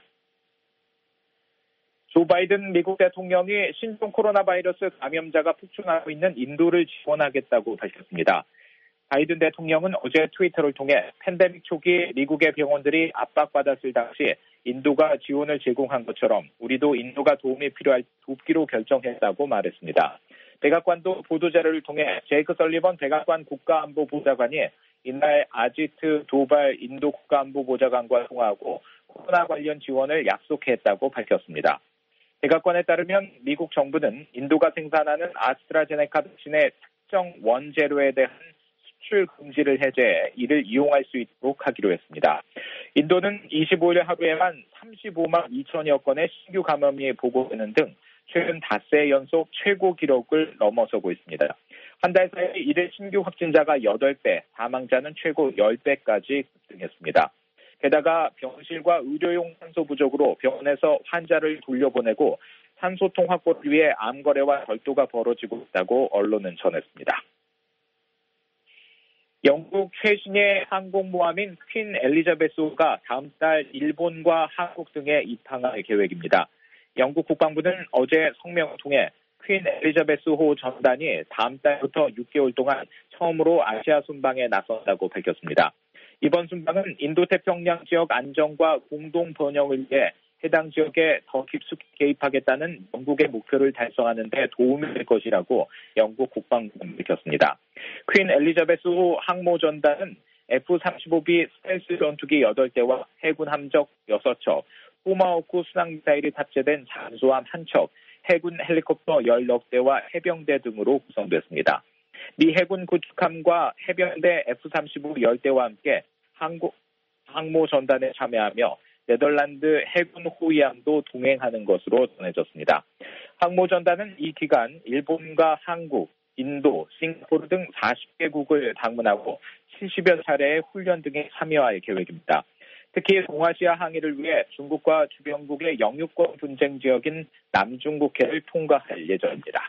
조 바이든 미국 대통령이 신종 코로나 바이러스 감염자가 폭증하고 있는 인도를 지원하겠다고 밝혔습니다. 바이든 대통령은 어제 트위터를 통해 팬데믹 초기 미국의 병원들이 압박받았을 당시 인도가 지원을 제공한 것처럼 우리도 인도가 도움이 필요할 돕기로 결정했다고 말했습니다. 백악관도 보도자료를 통해 제이크 설리번 백악관 국가안보보좌관이 이날 아지트 도발 인도 국가안보보좌관과 통화하고 코로나 관련 지원을 약속했다고 밝혔습니다. 백악관에 따르면 미국 정부는 인도가 생산하는 아스트라제네카 백신의 특정 원재료에 대한 수출 금지를 해제해 이를 이용할 수 있도록 하기로 했습니다. 인도는 이십오일 하루에만 삼십오만 이천여 건의 신규 감염이 보고되는 등 최근 닷새 연속 최고 기록을 넘어서고 있습니다. 한 달 사이 이를 신규 확진자가 여덟 배, 사망자는 최고 십 배까지 급등했습니다. 게다가 병실과 의료용 산소 부족으로 병원에서 환자를 돌려보내고 산소통 확보를 위해 암 거래와 절도가 벌어지고 있다고 언론은 전했습니다. 영국 최신의 항공모함인 퀸 엘리자베스호가 다음 달 일본과 한국 등에 입항할 계획입니다. 영국 국방부는 어제 성명을 통해 퀸 엘리자베스호 전단이 다음 달부터 육 개월 동안 처음으로 아시아 순방에 나선다고 밝혔습니다. 이번 순방은 인도태평양 지역 안정과 공동 번영을 위해 해당 지역에 더 깊숙이 개입하겠다는 영국의 목표를 달성하는 데 도움이 될 것이라고 영국 국방부는 밝혔습니다. 퀸 엘리자베스호 항모전단은 에프 삼십오 비 스텔스 전투기 여덟 대와 해군 함적 여섯 척, 토마호크 순항미사일이 탑재된 잠수함 한 척, 해군 헬리콥터 열넉 대와 해병대 등으로 구성됐습니다. 미 해군 구축함과 해병대 에프 삼십오 십 대와 함께 항공, 항모전단에 참여하며 네덜란드 해군 호위함도 동행하는 것으로 전해졌습니다. 항모전단은 이 기간 일본과 한국, 인도, 싱가포르 등 사십 개국을 방문하고 칠십여 차례의 훈련 등에 참여할 계획입니다. 특히 동아시아 항해를 위해 중국과 주변국의 영유권 분쟁 지역인 남중국해를 통과할 예정입니다.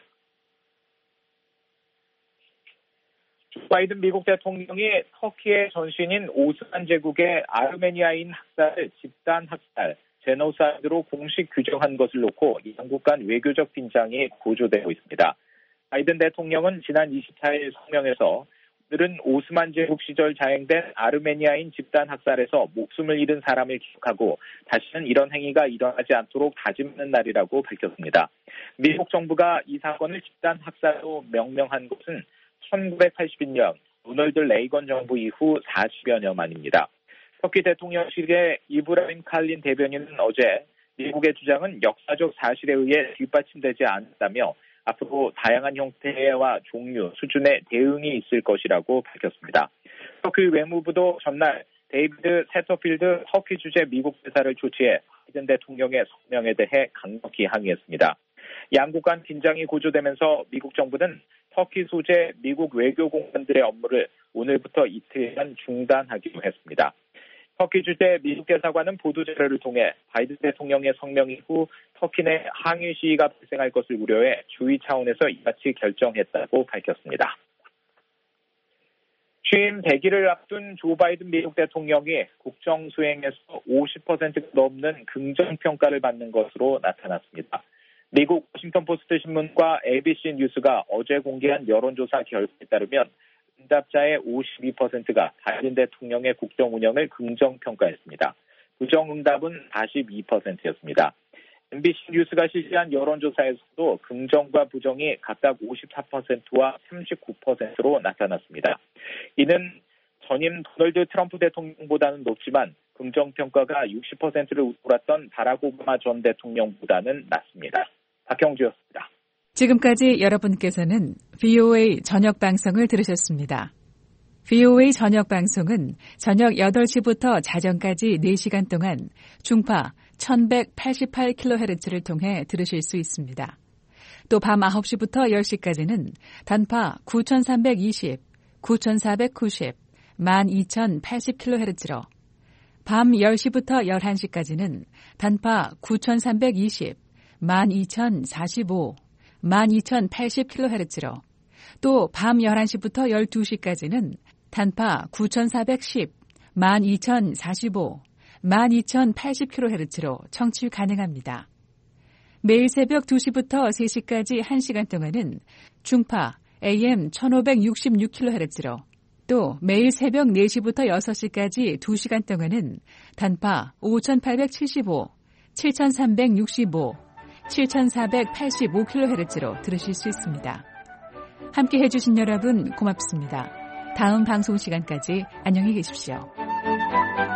조 바이든 미국 대통령이 터키의 전신인 오스만 제국의 아르메니아인 학살을 집단 학살, 제노사이드로 공식 규정한 것을 놓고 양국 간 외교적 빈장이 고조되고 있습니다. 바이든 대통령은 지난 이십사일 성명에서 오늘은 오스만 제국 시절 자행된 아르메니아인 집단 학살에서 목숨을 잃은 사람을 기억하고 다시는 이런 행위가 일어나지 않도록 다짐하는 날이라고 밝혔습니다. 미국 정부가 이 사건을 집단 학살로 명명한 것은 천구백팔십일 년 로널드 레이건 정부 이후 사십여 년 만입니다. 터키 대통령실의 이브라임 칼린 대변인은 어제 미국의 주장은 역사적 사실에 의해 뒷받침되지 않았다며 앞으로 다양한 형태와 종류, 수준의 대응이 있을 것이라고 밝혔습니다. 터키 외무부도 전날 데이비드 세터필드 터키 주재 미국 대사를 조치해 바이든 대통령의 성명에 대해 강력히 항의했습니다. 양국 간 긴장이 고조되면서 미국 정부는 터키 소재 미국 외교공관들의 업무를 오늘부터 이틀간 중단하기로 했습니다. 터키 주재 미국 대사관은 보도자료를 통해 바이든 대통령의 성명 이후 터키 내 항의 시위가 발생할 것을 우려해 주의 차원에서 이같이 결정했다고 밝혔습니다. 취임 백 일을 앞둔 조 바이든 미국 대통령이 국정 수행에서 오십 퍼센트가 넘는 긍정평가를 받는 것으로 나타났습니다. 미국 워싱턴 포스트 신문과 에이비씨 뉴스가 어제 공개한 여론조사 결과에 따르면 응답자의 오십이 퍼센트가 바이든 대통령의 국정 운영을 긍정평가했습니다. 부정응답은 사십이 퍼센트였습니다. 엠비씨 뉴스가 실시한 여론조사에서도 긍정과 부정이 각각 오십사 퍼센트와 삼십구 퍼센트로 나타났습니다. 이는 전임 도널드 트럼프 대통령보다는 높지만 긍정평가가 육십 퍼센트를 웃돌았던 바락 오바마 전 대통령보다는 낮습니다. 박형주였습니다. 지금까지 여러분께서는 브이오에이 저녁 방송을 들으셨습니다. 브이오에이 저녁 방송은 저녁 여덟 시부터 자정까지 네 시간 동안 중파 천백팔십팔 킬로헤르츠를 통해 들으실 수 있습니다. 또 밤 아홉 시부터 열 시까지는 단파 구천삼백이십, 구천사백구십, 만 이천팔십 킬로헤르츠로 밤 열 시부터 열한 시까지는 단파 구천삼백이십, 만 이천사십오, 만 이천팔십 킬로헤르츠로 또 밤 열한 시부터 열두 시까지는 단파 구천사백십, 만 이천사십오, 만 이천팔십 킬로헤르츠로 청취 가능합니다. 매일 새벽 두 시부터 세 시까지 한 시간 동안은 중파 에이엠 천오백육십육 킬로헤르츠로 또 매일 새벽 네 시부터 여섯 시까지 두 시간 동안은 단파 오천팔백칠십오, 칠천삼백육십오, 칠천사백팔십오 킬로헤르츠로 들으실 수 있습니다. 함께 해주신 여러분 고맙습니다. 다음 방송 시간까지 안녕히 계십시오.